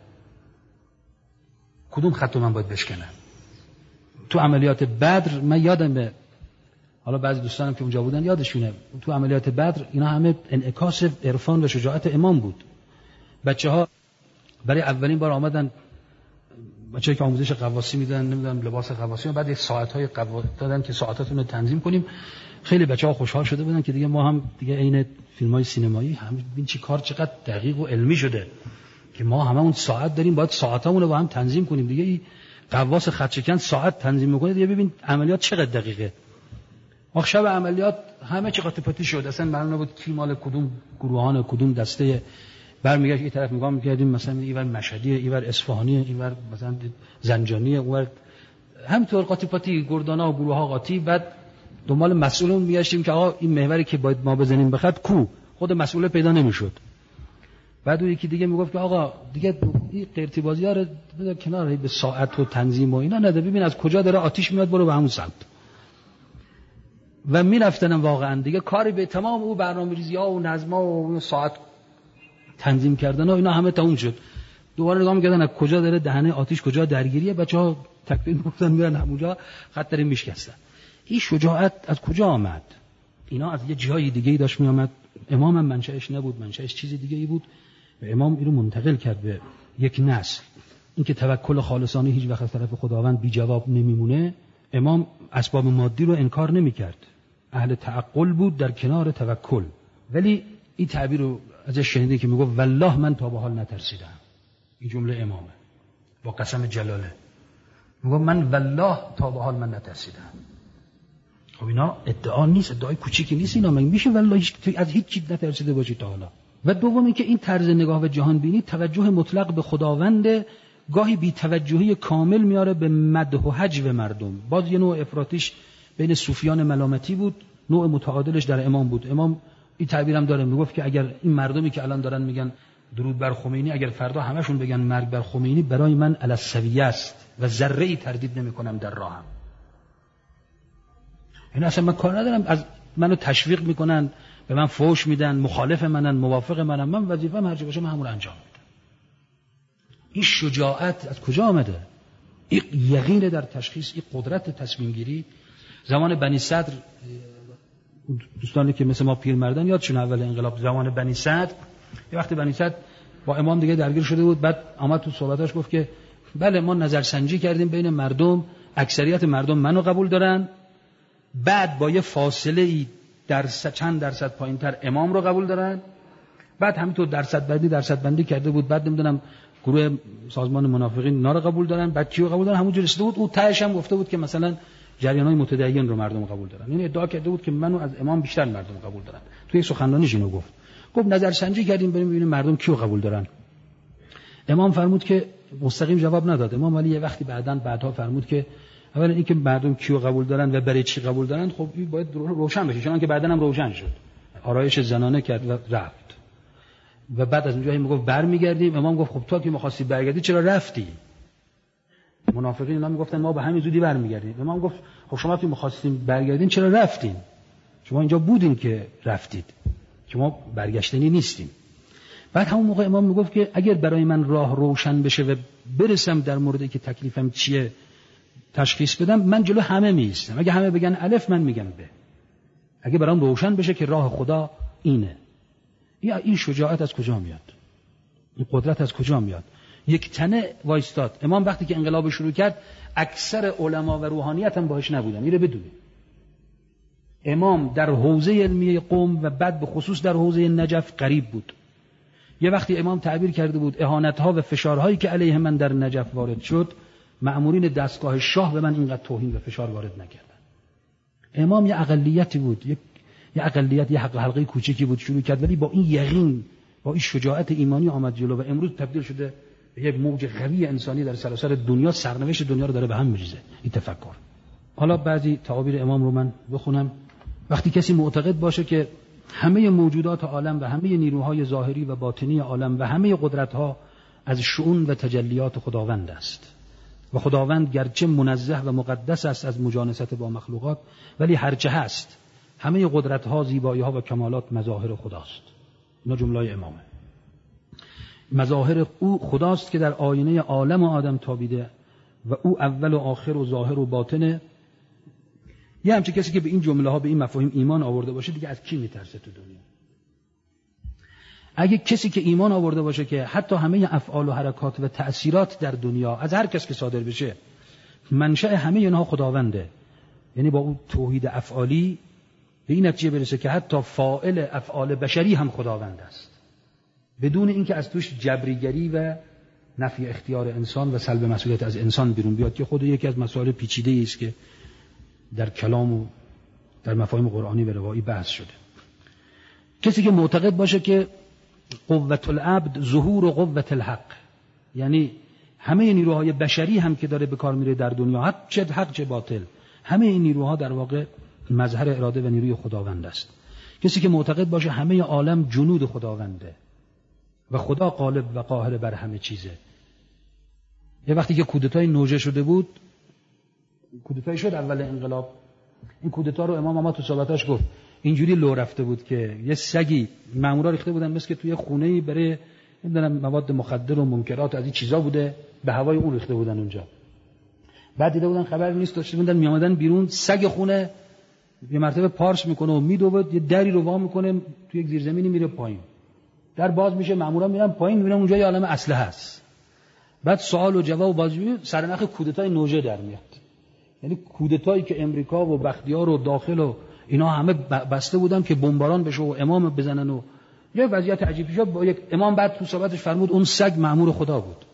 کدوم خط رو من باید بشکنم. تو عملیات بدر من یادمه، حالا بعضی دوستانم که اونجا بودن یادشونه، تو عملیات بدر اینا همه انعکاس عرفان و شجاعت امام بود. بچه‌ها برای اولین بار آمدن، بچه‌ای که آموزش قواسی میدن، نمیدونم لباس قواسی، بعد یک ساعت‌های قواسی دادن که ساعتاتون رو تنظیم کنیم. خیلی بچه‌ها خوشحال شده بودن که دیگه ما هم دیگه عین فیلم‌های سینمایی هم ببین چی کار چقدر دقیق و علمی شده که ما هممون ساعت داریم، باید ساعتامون رو با هم تنظیم کنیم. دیگه این قواس خط‌شکن ساعت تنظیم می‌کنه، دیگه ببین عملیات چقدر دقیقه. آخر شب عملیات همه چی قاطی پاتی شد، اصلا معلوم نبود کی مال کدوم گروهان کدوم دسته. برمیگشت یه طرف نگاه می‌کردیم مثلا اینور مشهدیه، اینور اصفهانیه، اینور مثلا زنجانیه، اونور همینطور قاطی پاتی، گردانا و گروه‌ها قاطی. بعد دنبال مسئولون می‌گشتیم که آقا این محوری که باید ما بزنیم به خط کو، خود مسئول پیدا نمی‌شد. بعد اون یکی دیگه میگفت که آقا دیگه این قرتی بازی‌ها رو بذار کنار، به ساعت و تنظیم و اینا نده، ببین از کجا داره آتش میاد، برو به همون سمت. و میرفتن واقعا دیگه کاری به تمام اون برنامه‌ریزی‌ها و نظم‌ها و اون ساعت تنظیم کردن و اینا همه تموم شد. دوباره نگاه می‌کردن از کجا داره دهنه آتش، کجا درگیریه، بچه‌ها تکبیر می‌گفتن میرن همونجا خط داریم میشکستن. این شجاعت از کجا آمد؟ اینا از یه جای دیگه‌ای داشت می‌آمد. امام هم منشأش نبود، منشأش چیز دیگه‌ای بود و امام اینو منتقل کرد به یک نسل. اینکه توکل خالصانه هیچ وقت از طرف خداوند بی جواب نمیمونه. امام اسباب مادی رو انکار نمی‌کرد، اهل تعقل بود در کنار توکل. ولی این تعبیر رو ازش شنیدین که میگه والله من تا به حال نترسیدم. این جمله امامه با قسم جلاله، میگه من والله تا به حال من نترسیدم. خب اینا ادعا نیست، ادعای کوچیکی نیست. اینا من میشه والله از هیچ چیز نترسیده باشی تا حالا. و دومی که این طرز نگاه و جهان بینی توجه مطلق به خداوند، گاهی بی توجهی کامل میاره به مدح و هجو مردم. باز یه نوع افراطیش بین صوفیان ملامتی بود، نوع متعادلش در امام بود. امام این تعبیرم داره، میگفت که اگر این مردمی که الان دارن میگن درود بر خمینی، اگر فردا همشون بگن مرگ بر خمینی، برای من علی السویه است و ذره‌ای تردید نمی‌کنم در راهم. این اصلا من کار ندارم، از منو تشویق میکنن، به من فوش میدن، مخالف منن، موافق منن، من وظیفه‌م هر چی باشه من همون انجام میدم. این شجاعت از کجا آمده؟ این یقین در تشخیص، این قدرت تصمیم گیری. زمان بنی صدر، دوستانی که مثل ما پیرمردن یادشون اول انقلاب، زمان بنی صدر، یه وقتی بنی صدر با امام دیگه درگیر شده بود، بعد آمد تو صحبتاش گفت که بله ما نظرسنجی کردیم بین مردم، اکثریت مردم منو قبول دارن، بعد با یه فاصله ای چند درصد پایینتر امام رو قبول دارن، بعد همینطور درصد بندی کرده بود، بعد نمیدونم گروه سازمان منافقین اینا رو قبول دارن، بعد کیو قبول دارن، همونجوری رسیده بود. اون تهش هم گفته بود که مثلا جریان‌های متدین رو مردم قبول دارن. این ادعا کرده بود که منو از امام بیشتر مردم قبول دارن. توی سخنرانیش اینو گفت نظرسنجی کردیم بریم ببینیم مردم کیو قبول دارن. امام فرمود که مستقیم جواب نداد امام، ولی یه وقتی بعدها فرمود که اولا اینکه مردم کیو قبول دارن و برای چی قبول دارن خب این باید روشن بشه، چون که بعدن هم روشن شد. آرایش زنانه کرد و رفت. و بعد از اونجا میگفت برمیگردیم. امام گفت خب تو که می‌خواستی برگردی چرا رفتی؟ منافقین اینا میگفتن ما به همین زودی برمیگردیم. امام گفت خب شما که می‌خواستین برگردین چرا رفتین؟ شما اینجا بودین که رفتید، که ما برگشتنی نیستیم. بعد همون موقع امام میگفت که اگر برای من راه روشن بشه و برسم در موردی که تکلیفم چیه تشخیص بدم، من جلو همه میستم. اگه همه بگن الف، من میگم ب. اگه برام روشن بشه که راه خدا اینه. این شجاعت از کجا میاد؟ این قدرت از کجا میاد؟ یک تنه وایستاد. امام وقتی که انقلاب شروع کرد، اکثر علما و روحانیت هم باهاش نبودن. میره بدونه امام در حوزه علمیه قم و بعد به خصوص در حوزه نجف غریب بود. یه وقتی امام تعبیر کرده بود اهانت‌ها و فشارهایی که علیه من در نجف وارد شد، مأمورین دستگاه شاه به من اینقدر توهین و فشار وارد نکردن. امام یه اقلیتی بود، یه اقلیت، یه حلقه کوچکی بود شروع کرد، ولی با این یقین، با این شجاعت ایمانی آمد جلو و امروز تبدیل شده به یک موج قوی انسانی در سراسر دنیا. سرنوشت دنیا رو داره به هم می‌ریزه این تفکر. حالا بعضی تعابیر امام رو من بخونم. وقتی کسی معتقد باشه که همه موجودات عالم و همه نیروهای ظاهری و باطنی عالم و همه قدرت‌ها از شؤون و تجلیات خداوند است و خداوند گرچه منزه و مقدس است از مجانست با مخلوقات، ولی هرچه هست همه قدرت‌ها، زیبایی‌ها و کمالات مظاهر خداست. اینا جمله‌های امامه. مظاهر او خداست که در آینه عالم و آدم تابیده و او اول و آخر و ظاهر و باطنه. یه همچه کسی که به این جمله ها، به این مفاهیم ایمان آورده باشه، دیگه از کی میترسه تو دنیا؟ اگه کسی که ایمان آورده باشه که حتی همه افعال و حرکات و تأثیرات در دنیا از هر کس که صادر بشه منشأ همه اینها خداونده، یعنی با اون توحید افعالی به این نتیجه برسه که حتی فاعل افعال بشری هم خداوند است، بدون اینکه از توش جبریگری و نفی اختیار انسان و سلب مسئولیت از انسان بیرون بیاد، که خود یکی از مسائل پیچیده است که در کلام و در مفاهیم قرآنی و روایی بحث شده. کسی که معتقد باشه که قوت العبد ظهور و قوت الحق، یعنی همه نیروهای بشری هم که داره به کار میره در دنیا، چه حق چه باطل، همه این نیروها در واقع مظهر اراده و نیروی خداوند است. کسی که معتقد باشه همه عالم جنود خداونده و خدا غالب و قاهر بر همه چیزه. یه وقتی که کودتای نوژه شده بود، کودتای شد اول انقلاب، این کودتا رو امام تو صحبتاش گفت اینجوری لو رفته بود که یه سگی مامورا ریخته بودن مثل که توی خونه‌ای برای نمیدونم مواد مخدر و منکرات از این چیزا بوده، به هوای اون ریخته بودن اونجا. بعد دیده بودن خبر نیست، داشته بودن میامدن بیرون، سگ خونه یه مرتبه پارس میکنه و میدوه، یه دری رو وا میکنه توی یک زیرزمینی میره پایین، در باز میشه، مامورا میرن پایین، میبینن اونجا یه عالمه اسلحه هست. بعد سوال و جواب و بازجویی سرنخ کودتای نوژه در میاد. یعنی کودتایی که امریکا و بختیار و داخل و اینا همه بسته بودن که بمباران بشه و امام بزنن و یه وضعیت عجیبی شد. با یک امام بعد تو صحبتش فرمود اون سگ مأمور خدا بود.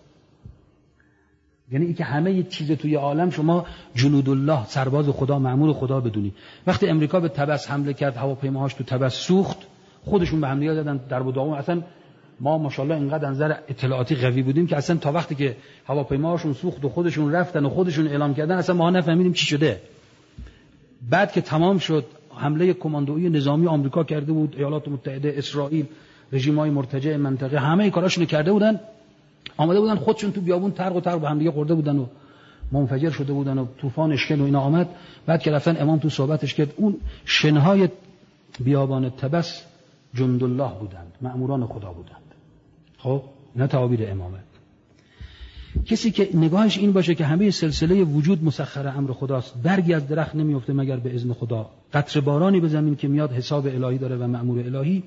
یعنی اینکه همه یه چیز توی عالم شما جنود الله، سرباز خدا، مأمور خدا بدونی. وقتی امریکا به طبس حمله کرد، هواپیماهاش تو طبس سوخت، خودشون به هم دیگه زدن در و داغون. اصلا ما ماشاءالله اینقدر از نظر اطلاعاتی قوی بودیم که اصلا تا وقتی که هواپیماهاشون سوخت و خودشون رفتن و خودشون اعلام کردن اصلا ما نفهمیدیم چی شده. بعد که تمام شد، حمله کماندویی نظامی آمریکا کرده بود، ایالات متحده، اسرائیل، رژیم‌های مرتجع منطقه، همه کاراشون کرده بودن، آمده بودن خودشون تو بیابون طرق و طرق به هم دیگه خورده بودن و منفجر شده بودن و طوفان اشکن و اینا آمد. بعد که رفتن امام تو صحبتش کرد اون شنهای بیابان طبس جند الله بودند، مأموران خدا بودند. خب اینا تعابیر امامه. کسی که نگاهش این باشه که همه سلسله وجود مسخر امر خداست، برگی از درخت نمیفته مگر به اذن خدا، قطره بارانی به زمین که میاد حساب الهی داره و مأمور الهی،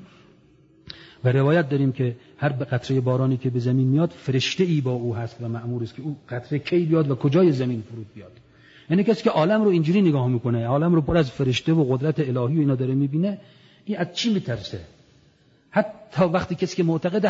و روایت داریم که هر قطره بارانی که به زمین میاد فرشته ای با او هست و مأمور است که او قطره کی بیاد و کجای زمین فرود بیاد. یعنی کسی که عالم رو اینجوری نگاه میکنه، عالم رو پر از فرشته و قدرت الهی و اینا داره میبینه، این از چی میترسه؟ حتی وقتی کسی که معتقده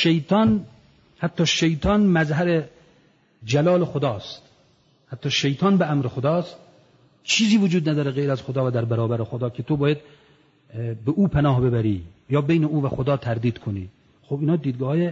حتی شیطان مظهر جلال خداست، حتی شیطان به امر خداست، چیزی وجود نداره غیر از خدا و در برابر خدا که تو باید به او پناه ببری یا بین او و خدا تردید کنی. خب اینا دیدگاه‌های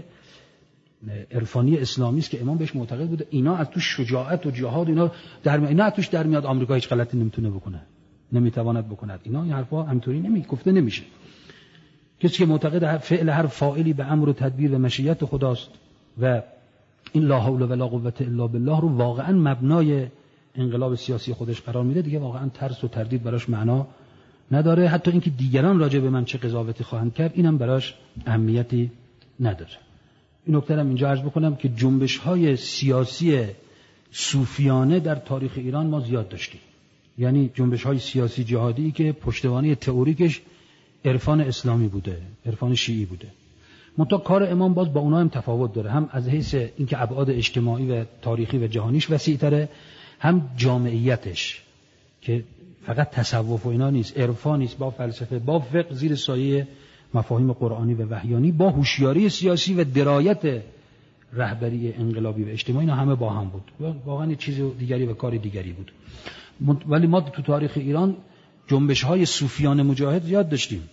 عرفانی اسلامی است که امام بهش معتقد بوده. اینا از توش شجاعت و جهاد اینا از توش در میاد. آمریکا هیچ غلطی نمیتونه بکنه، نمیتواند بکند. اینا این حرفا همینطوری گفته نمیشه. کسی که معتقد فعل هر فاعلی به امر و تدبیر و مشیت خداست و این لا حول ولا قوة الا بالله رو واقعا مبنای انقلاب سیاسی خودش قرار میده، دیگه واقعا ترس و تردید براش معنا نداره. حتی اینکه دیگران راجع به من چه قضاوتی خواهند کرد اینم براش اهمیتی نداره. این نکته رو اینجا عرض بکنم که جنبش‌های سیاسی صوفیانه در تاریخ ایران ما زیاد داشتیم، یعنی جنبش‌های سیاسی جهادی که پشتوانه تئوریکش عرفان اسلامی بوده، عرفان شیعی بوده. منتها کار امام باز با اونها هم تفاوت داره، هم از حیث اینکه ابعاد اجتماعی و تاریخی و جهانیش وسیع‌تره، هم جامعیتش که فقط تصوف و اینا نیست، عرفان نیست، با فلسفه، با فقه زیر سایه مفاهیم قرآنی و وحیانی، با هوشیاری سیاسی و درایت رهبری انقلابی و اجتماعی، اینا همه با هم بود. واقعا یه چیز دیگری و کار دیگری بود. ولی ما تو تاریخ ایران جنبش‌های صوفیان مجاهد زیاد داشتیم.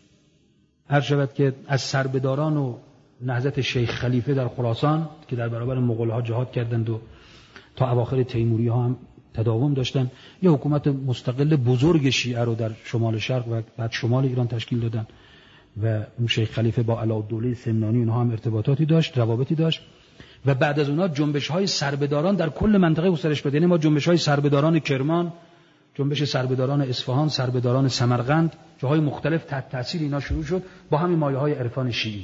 هر شود که از سربداران و نهضت شیخ خلیفه در خراسان که در برابر مغول‌ها جهاد کردند و تا اواخر تیموری‌ها هم تداوم داشتن، یه حکومت مستقل بزرگ شیعه رو در شمال شرق و بعد شمال ایران تشکیل دادن و اون شیخ خلیفه با علاءالدوله سمنانی اونها هم ارتباطاتی داشت، روابطی داشت و بعد از اونها جنبش‌های سربداران در کل منطقه گسترش پیدا. یعنی ما جنبش‌های سربداران کرمان، جنبش سربداران اصفهان، سربداران سمرقند، جاهای مختلف تحت تاثیر اینا شروع شد با همین مایه‌های عرفان شیعی.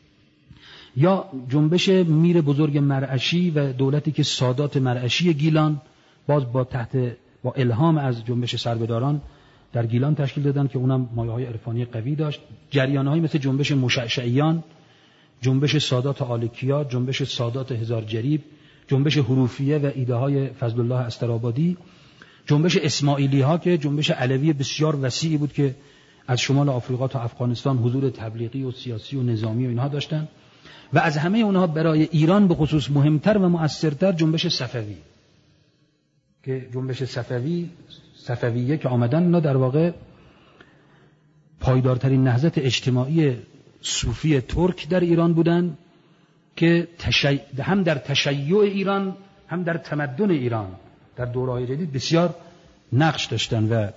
یا جنبش میر بزرگ مرعشی و دولتی که سادات مرعشی گیلان باز با الهام از جنبش سربداران در گیلان تشکیل دادن که اونم مایه‌های عرفانی قوی داشت. جریان‌هایی مثل جنبش مشعشعیان، جنبش سادات آلکیا، جنبش سادات هزار جریب، جنبش حروفیه و ایده‌های فضل الله استرآبادی، جنبش اسماعیلی‌ها که جنبش علوی بسیار وسیعی بود که از شمال آفریقا تا افغانستان حضور تبلیغی و سیاسی و نظامی و اینها داشتن و از همه اونها برای ایران به خصوص مهمتر و مؤثرتر جنبش صفوی که جنبش صفویه که آمدن، اینا در واقع پایدارترین نهضت اجتماعی صوفی ترک در ایران بودن که هم در تشیع ایران هم در تمدن ایران در دوره‌های جدید بسیار نقش داشتن و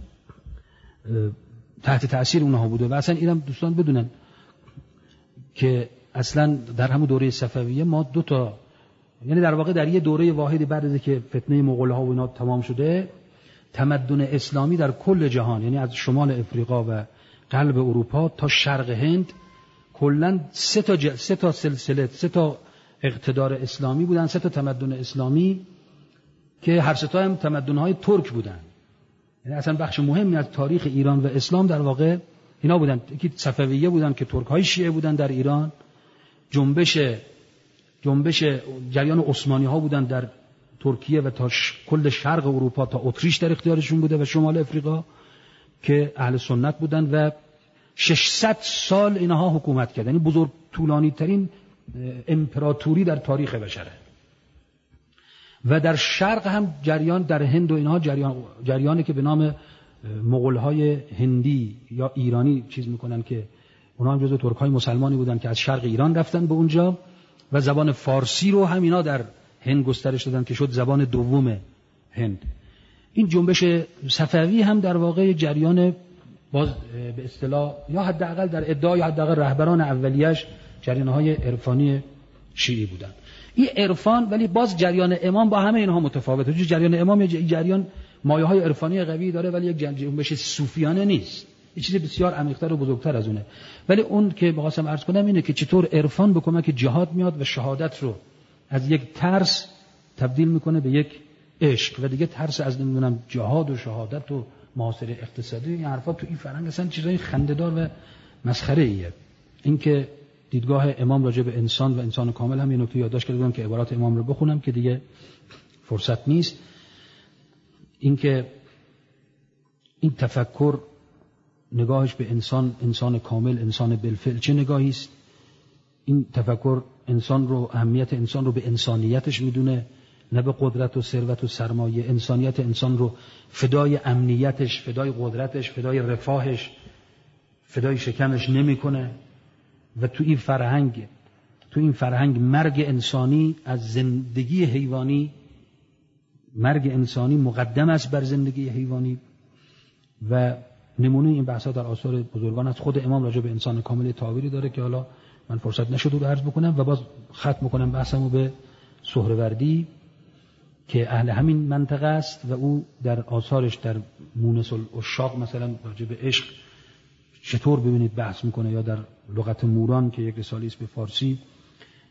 تحت تأثیر اونها بوده. و اصلا ایران دوستان بدونن که اصلا در همون دوره صفویه ما یعنی در واقع در یه دوره واحدی بعد از که فتنه مغول‌ها و اینا تمام شده، تمدن اسلامی در کل جهان، یعنی از شمال افریقا و قلب اروپا تا شرق هند کلاً سه تا سلسله، سه تا اقتدار اسلامی بودن، سه تا تمدن اسلامی که هر سه تا هم تمدن‌های ترک بودن. یعنی اصلا بخش مهمی از تاریخ ایران و اسلام در واقع اینا بودن. یکی صفویه بودن که ترک‌های شیعه بودن در ایران، جنبش جریان عثمانی‌ها بودن در ترکیه و تا کل شرق اروپا تا اتریش در اختیارشون بوده و شمال افریقا که اهل سنت بودن و 600 سال اینها حکومت کردن. یعنی بزرگ طولانی ترین امپراتوری در تاریخ بشره. و در شرق هم جریان در هند و اینها جریانی که به نام مغول‌های هندی یا ایرانی چیز میکنن که اونها هم جزو ترک‌های مسلمانی بودن که از شرق ایران رفتن به اونجا و زبان فارسی رو هم اینا در هند گسترش دادن که شد زبان دوم هند. این جنبش صفوی هم در واقع جریان باز به اصطلاح یا حداقل در ادعا یا حداقل رهبران اولیش جریان‌های عرفانی شیعی بودن. این عرفان ولی باز جریان امام با همه اینها متفاوته. جریان امام جریان مایه‌های عرفانی قوی داره ولی یک جنبش صوفیانه نیست. یه چیز بسیار عمیق‌تر و بزرگتر از اونه. ولی اون که می‌خواستم عرض کنم اینه که چطور عرفان به کمک جهاد میاد و شهادت رو از یک ترس تبدیل میکنه به یک عشق و دیگه ترس از نمیدونم جهاد و شهادت و محاصره اقتصادی، این حرفا تو این فرهنگ اصلا چیزای خنده‌دار و مسخره‌ایه. این که دیدگاه امام راجع به انسان و انسان کامل هم یه نکته یادداشت کرده بودم که عبارات امام رو بخونم که دیگه فرصت نیست. این که این تفکر نگاهش به انسان کامل، انسان بالفعل چه نگاهی است؟ این تفکر انسان رو، اهمیت انسان رو به انسانیتش میدونه، نه به قدرت و ثروت و سرمایه. انسانیت انسان رو فدای امنیتش، فدای قدرتش، فدای رفاهش، فدای شکمش نمیکنه. و تو این فرهنگ مرگ انسانی از زندگی حیوانی، مرگ انسانی مقدم است بر زندگی حیوانی. و نمونه این بحثا در آثار بزرگان از خود امام راجع به انسان کامل تعبیری داره که حالا من فرصت نشد رو عرض بکنم و باز ختم میکنم بحثمو به سهروردی که اهل همین منطقه است و او در آثارش در مونس العشاق مثلا راجع به عشق چطور ببینید بحث میکنه، یا در لغت موران که یک رساله است به فارسی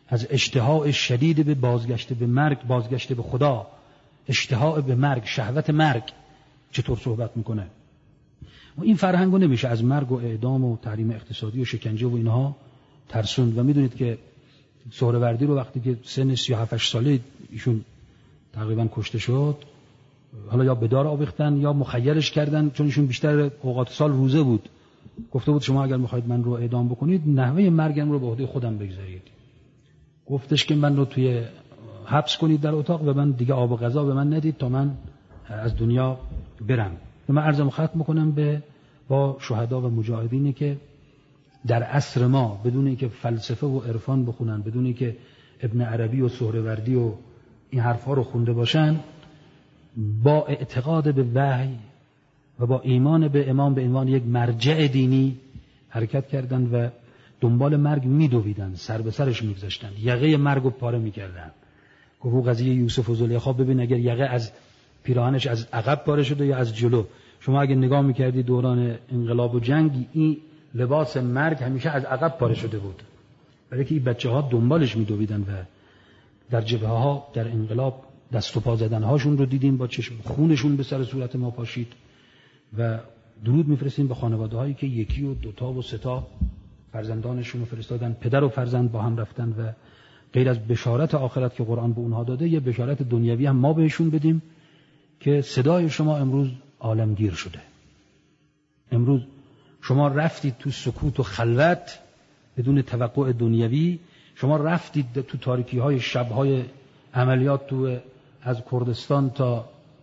از اشتهاء شدید به بازگشت به مرگ، بازگشت به خدا، اشتهاء به مرگ، شهوت مرگ چطور صحبت میکنه. و این فرهنگو نمیشه از مرگ و اعدام و تحریم اقتصادی و شکنجه و اینها ترسوند. و میدونید که سهروردی رو وقتی که سن 37 ساله ایشون تقریبا کشته شد، حالا یا به دار آویختن یا مخیرش کردن، چون ایشون بیشتر اوقات سال روزه بود. گفته بود شما اگر میخواید من رو اعدام بکنید نحوه مرگم رو به عهده خودم بگذارید. گفتش که من رو توی حبس کنید در اتاق و من دیگه آب و غذا به من ندید تا من از دنیا برم. و من عرضم ختم میکنم با شهدا و مجاهدینی که در عصر ما بدون اینکه فلسفه و عرفان بخونن، بدون اینکه ابن عربی و سهروردی و این حرفا رو خونده باشن، با اعتقاد به وحی و با ایمان به امام به عنوان یک مرجع دینی حرکت کردن و دنبال مرگ میدویدن، سر به سرش میگذاشتن، یقه مرگ رو پاره میکردن. گفت قضیه یوسف و زلیخا، ببین اگر یقه از پیراهنش از عقب پاره شده یا از جلو، شما اگه نگاه میکردی دوران انقلاب و جنگ، این لباس مرگ همیشه از عقب پاره شده بود، برای که این بچه‌ها دنبالش میدویدن و در جبهه‌ها در انقلاب دست و پا زدن‌هاشون رو دیدیم، با چشم خونشون به سر صورت ما پاشید. و درود میفرستیم به خانواده‌هایی که یکی و دوتا و ستا فرزندانشون رو فرستادن، پدر و فرزند با هم رفتن و غیر از بشارت آخرت که قرآن به اونها داده، یه بشارت دنیوی هم ما بهشون بدیم که صدای شما امروز عالمگیر شده. امروز شما رفتید تو سکوت و خلوت بدون توقع دنیوی، شما رفتید تو تاریکی‌های شب‌های عملیات تو از کردستان تا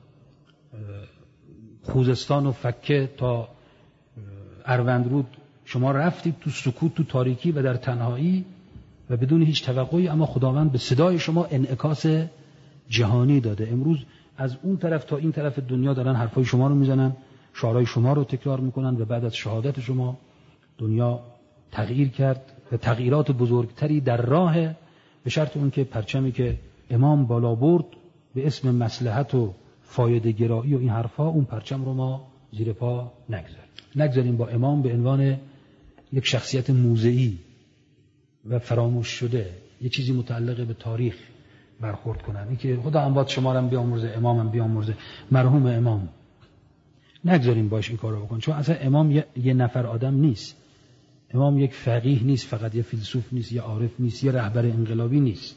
خوزستان و فکه تا اروندرود، شما رفتید تو سکوت، تو تاریکی و در تنهایی و بدون هیچ توقعی، اما خداوند به صدای شما انعکاس جهانی داده. امروز از اون طرف تا این طرف دنیا دارن حرفای شما رو میزنن، شعارهای شما رو تکرار میکنن و بعد از شهادت شما دنیا تغییر کرد و تغییرات بزرگتری در راه، به شرط اون که پرچمی که امام بالا برد به اسم مصلحت و فایده گرایی و این حرفا، اون پرچم رو ما زیر پا نگذاریم. با امام به عنوان یک شخصیت موضعی و فراموش شده، یه چیزی متعلق به تاریخ برخورد کنن. این که خدا اموات شما رو بیامرزه، امامم بیامرزه، مرحوم امام، نگذاریم باش این کارو بکن. چون اصلا امام یه نفر آدم نیست. امام یک فقیه نیست، فقط یه فیلسوف نیست، یه عارف نیست، یه رهبر انقلابی نیست.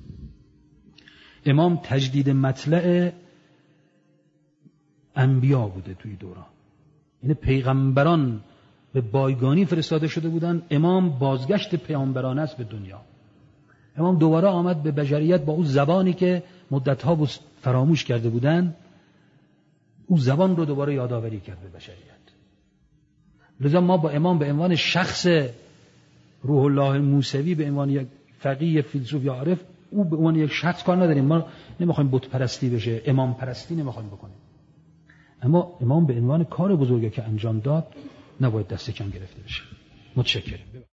امام تجدید مطلع انبیا بوده توی دوران. یعنی پیغمبران به بایگانی فرستاده شده بودن، امام بازگشت پیامبرانه است به دنیا. امام دوباره آمد به بشریت با اون زبانی که مدتها فراموش کرده بودن، اون زبان رو دوباره یادآوری کرد به بشریت. لذا ما با امام به عنوان شخص روح الله موسوی، به عنوان یک فقیه، فیلسوف یا عارف، او به عنوان یک شخص کار نداریم. ما نمیخوایم بت پرستی بشه، امام پرستی نمیخوایم بکنیم. اما امام به عنوان کار بزرگی که انجام داد نباید دست کم گرفته بشه. متشکرم.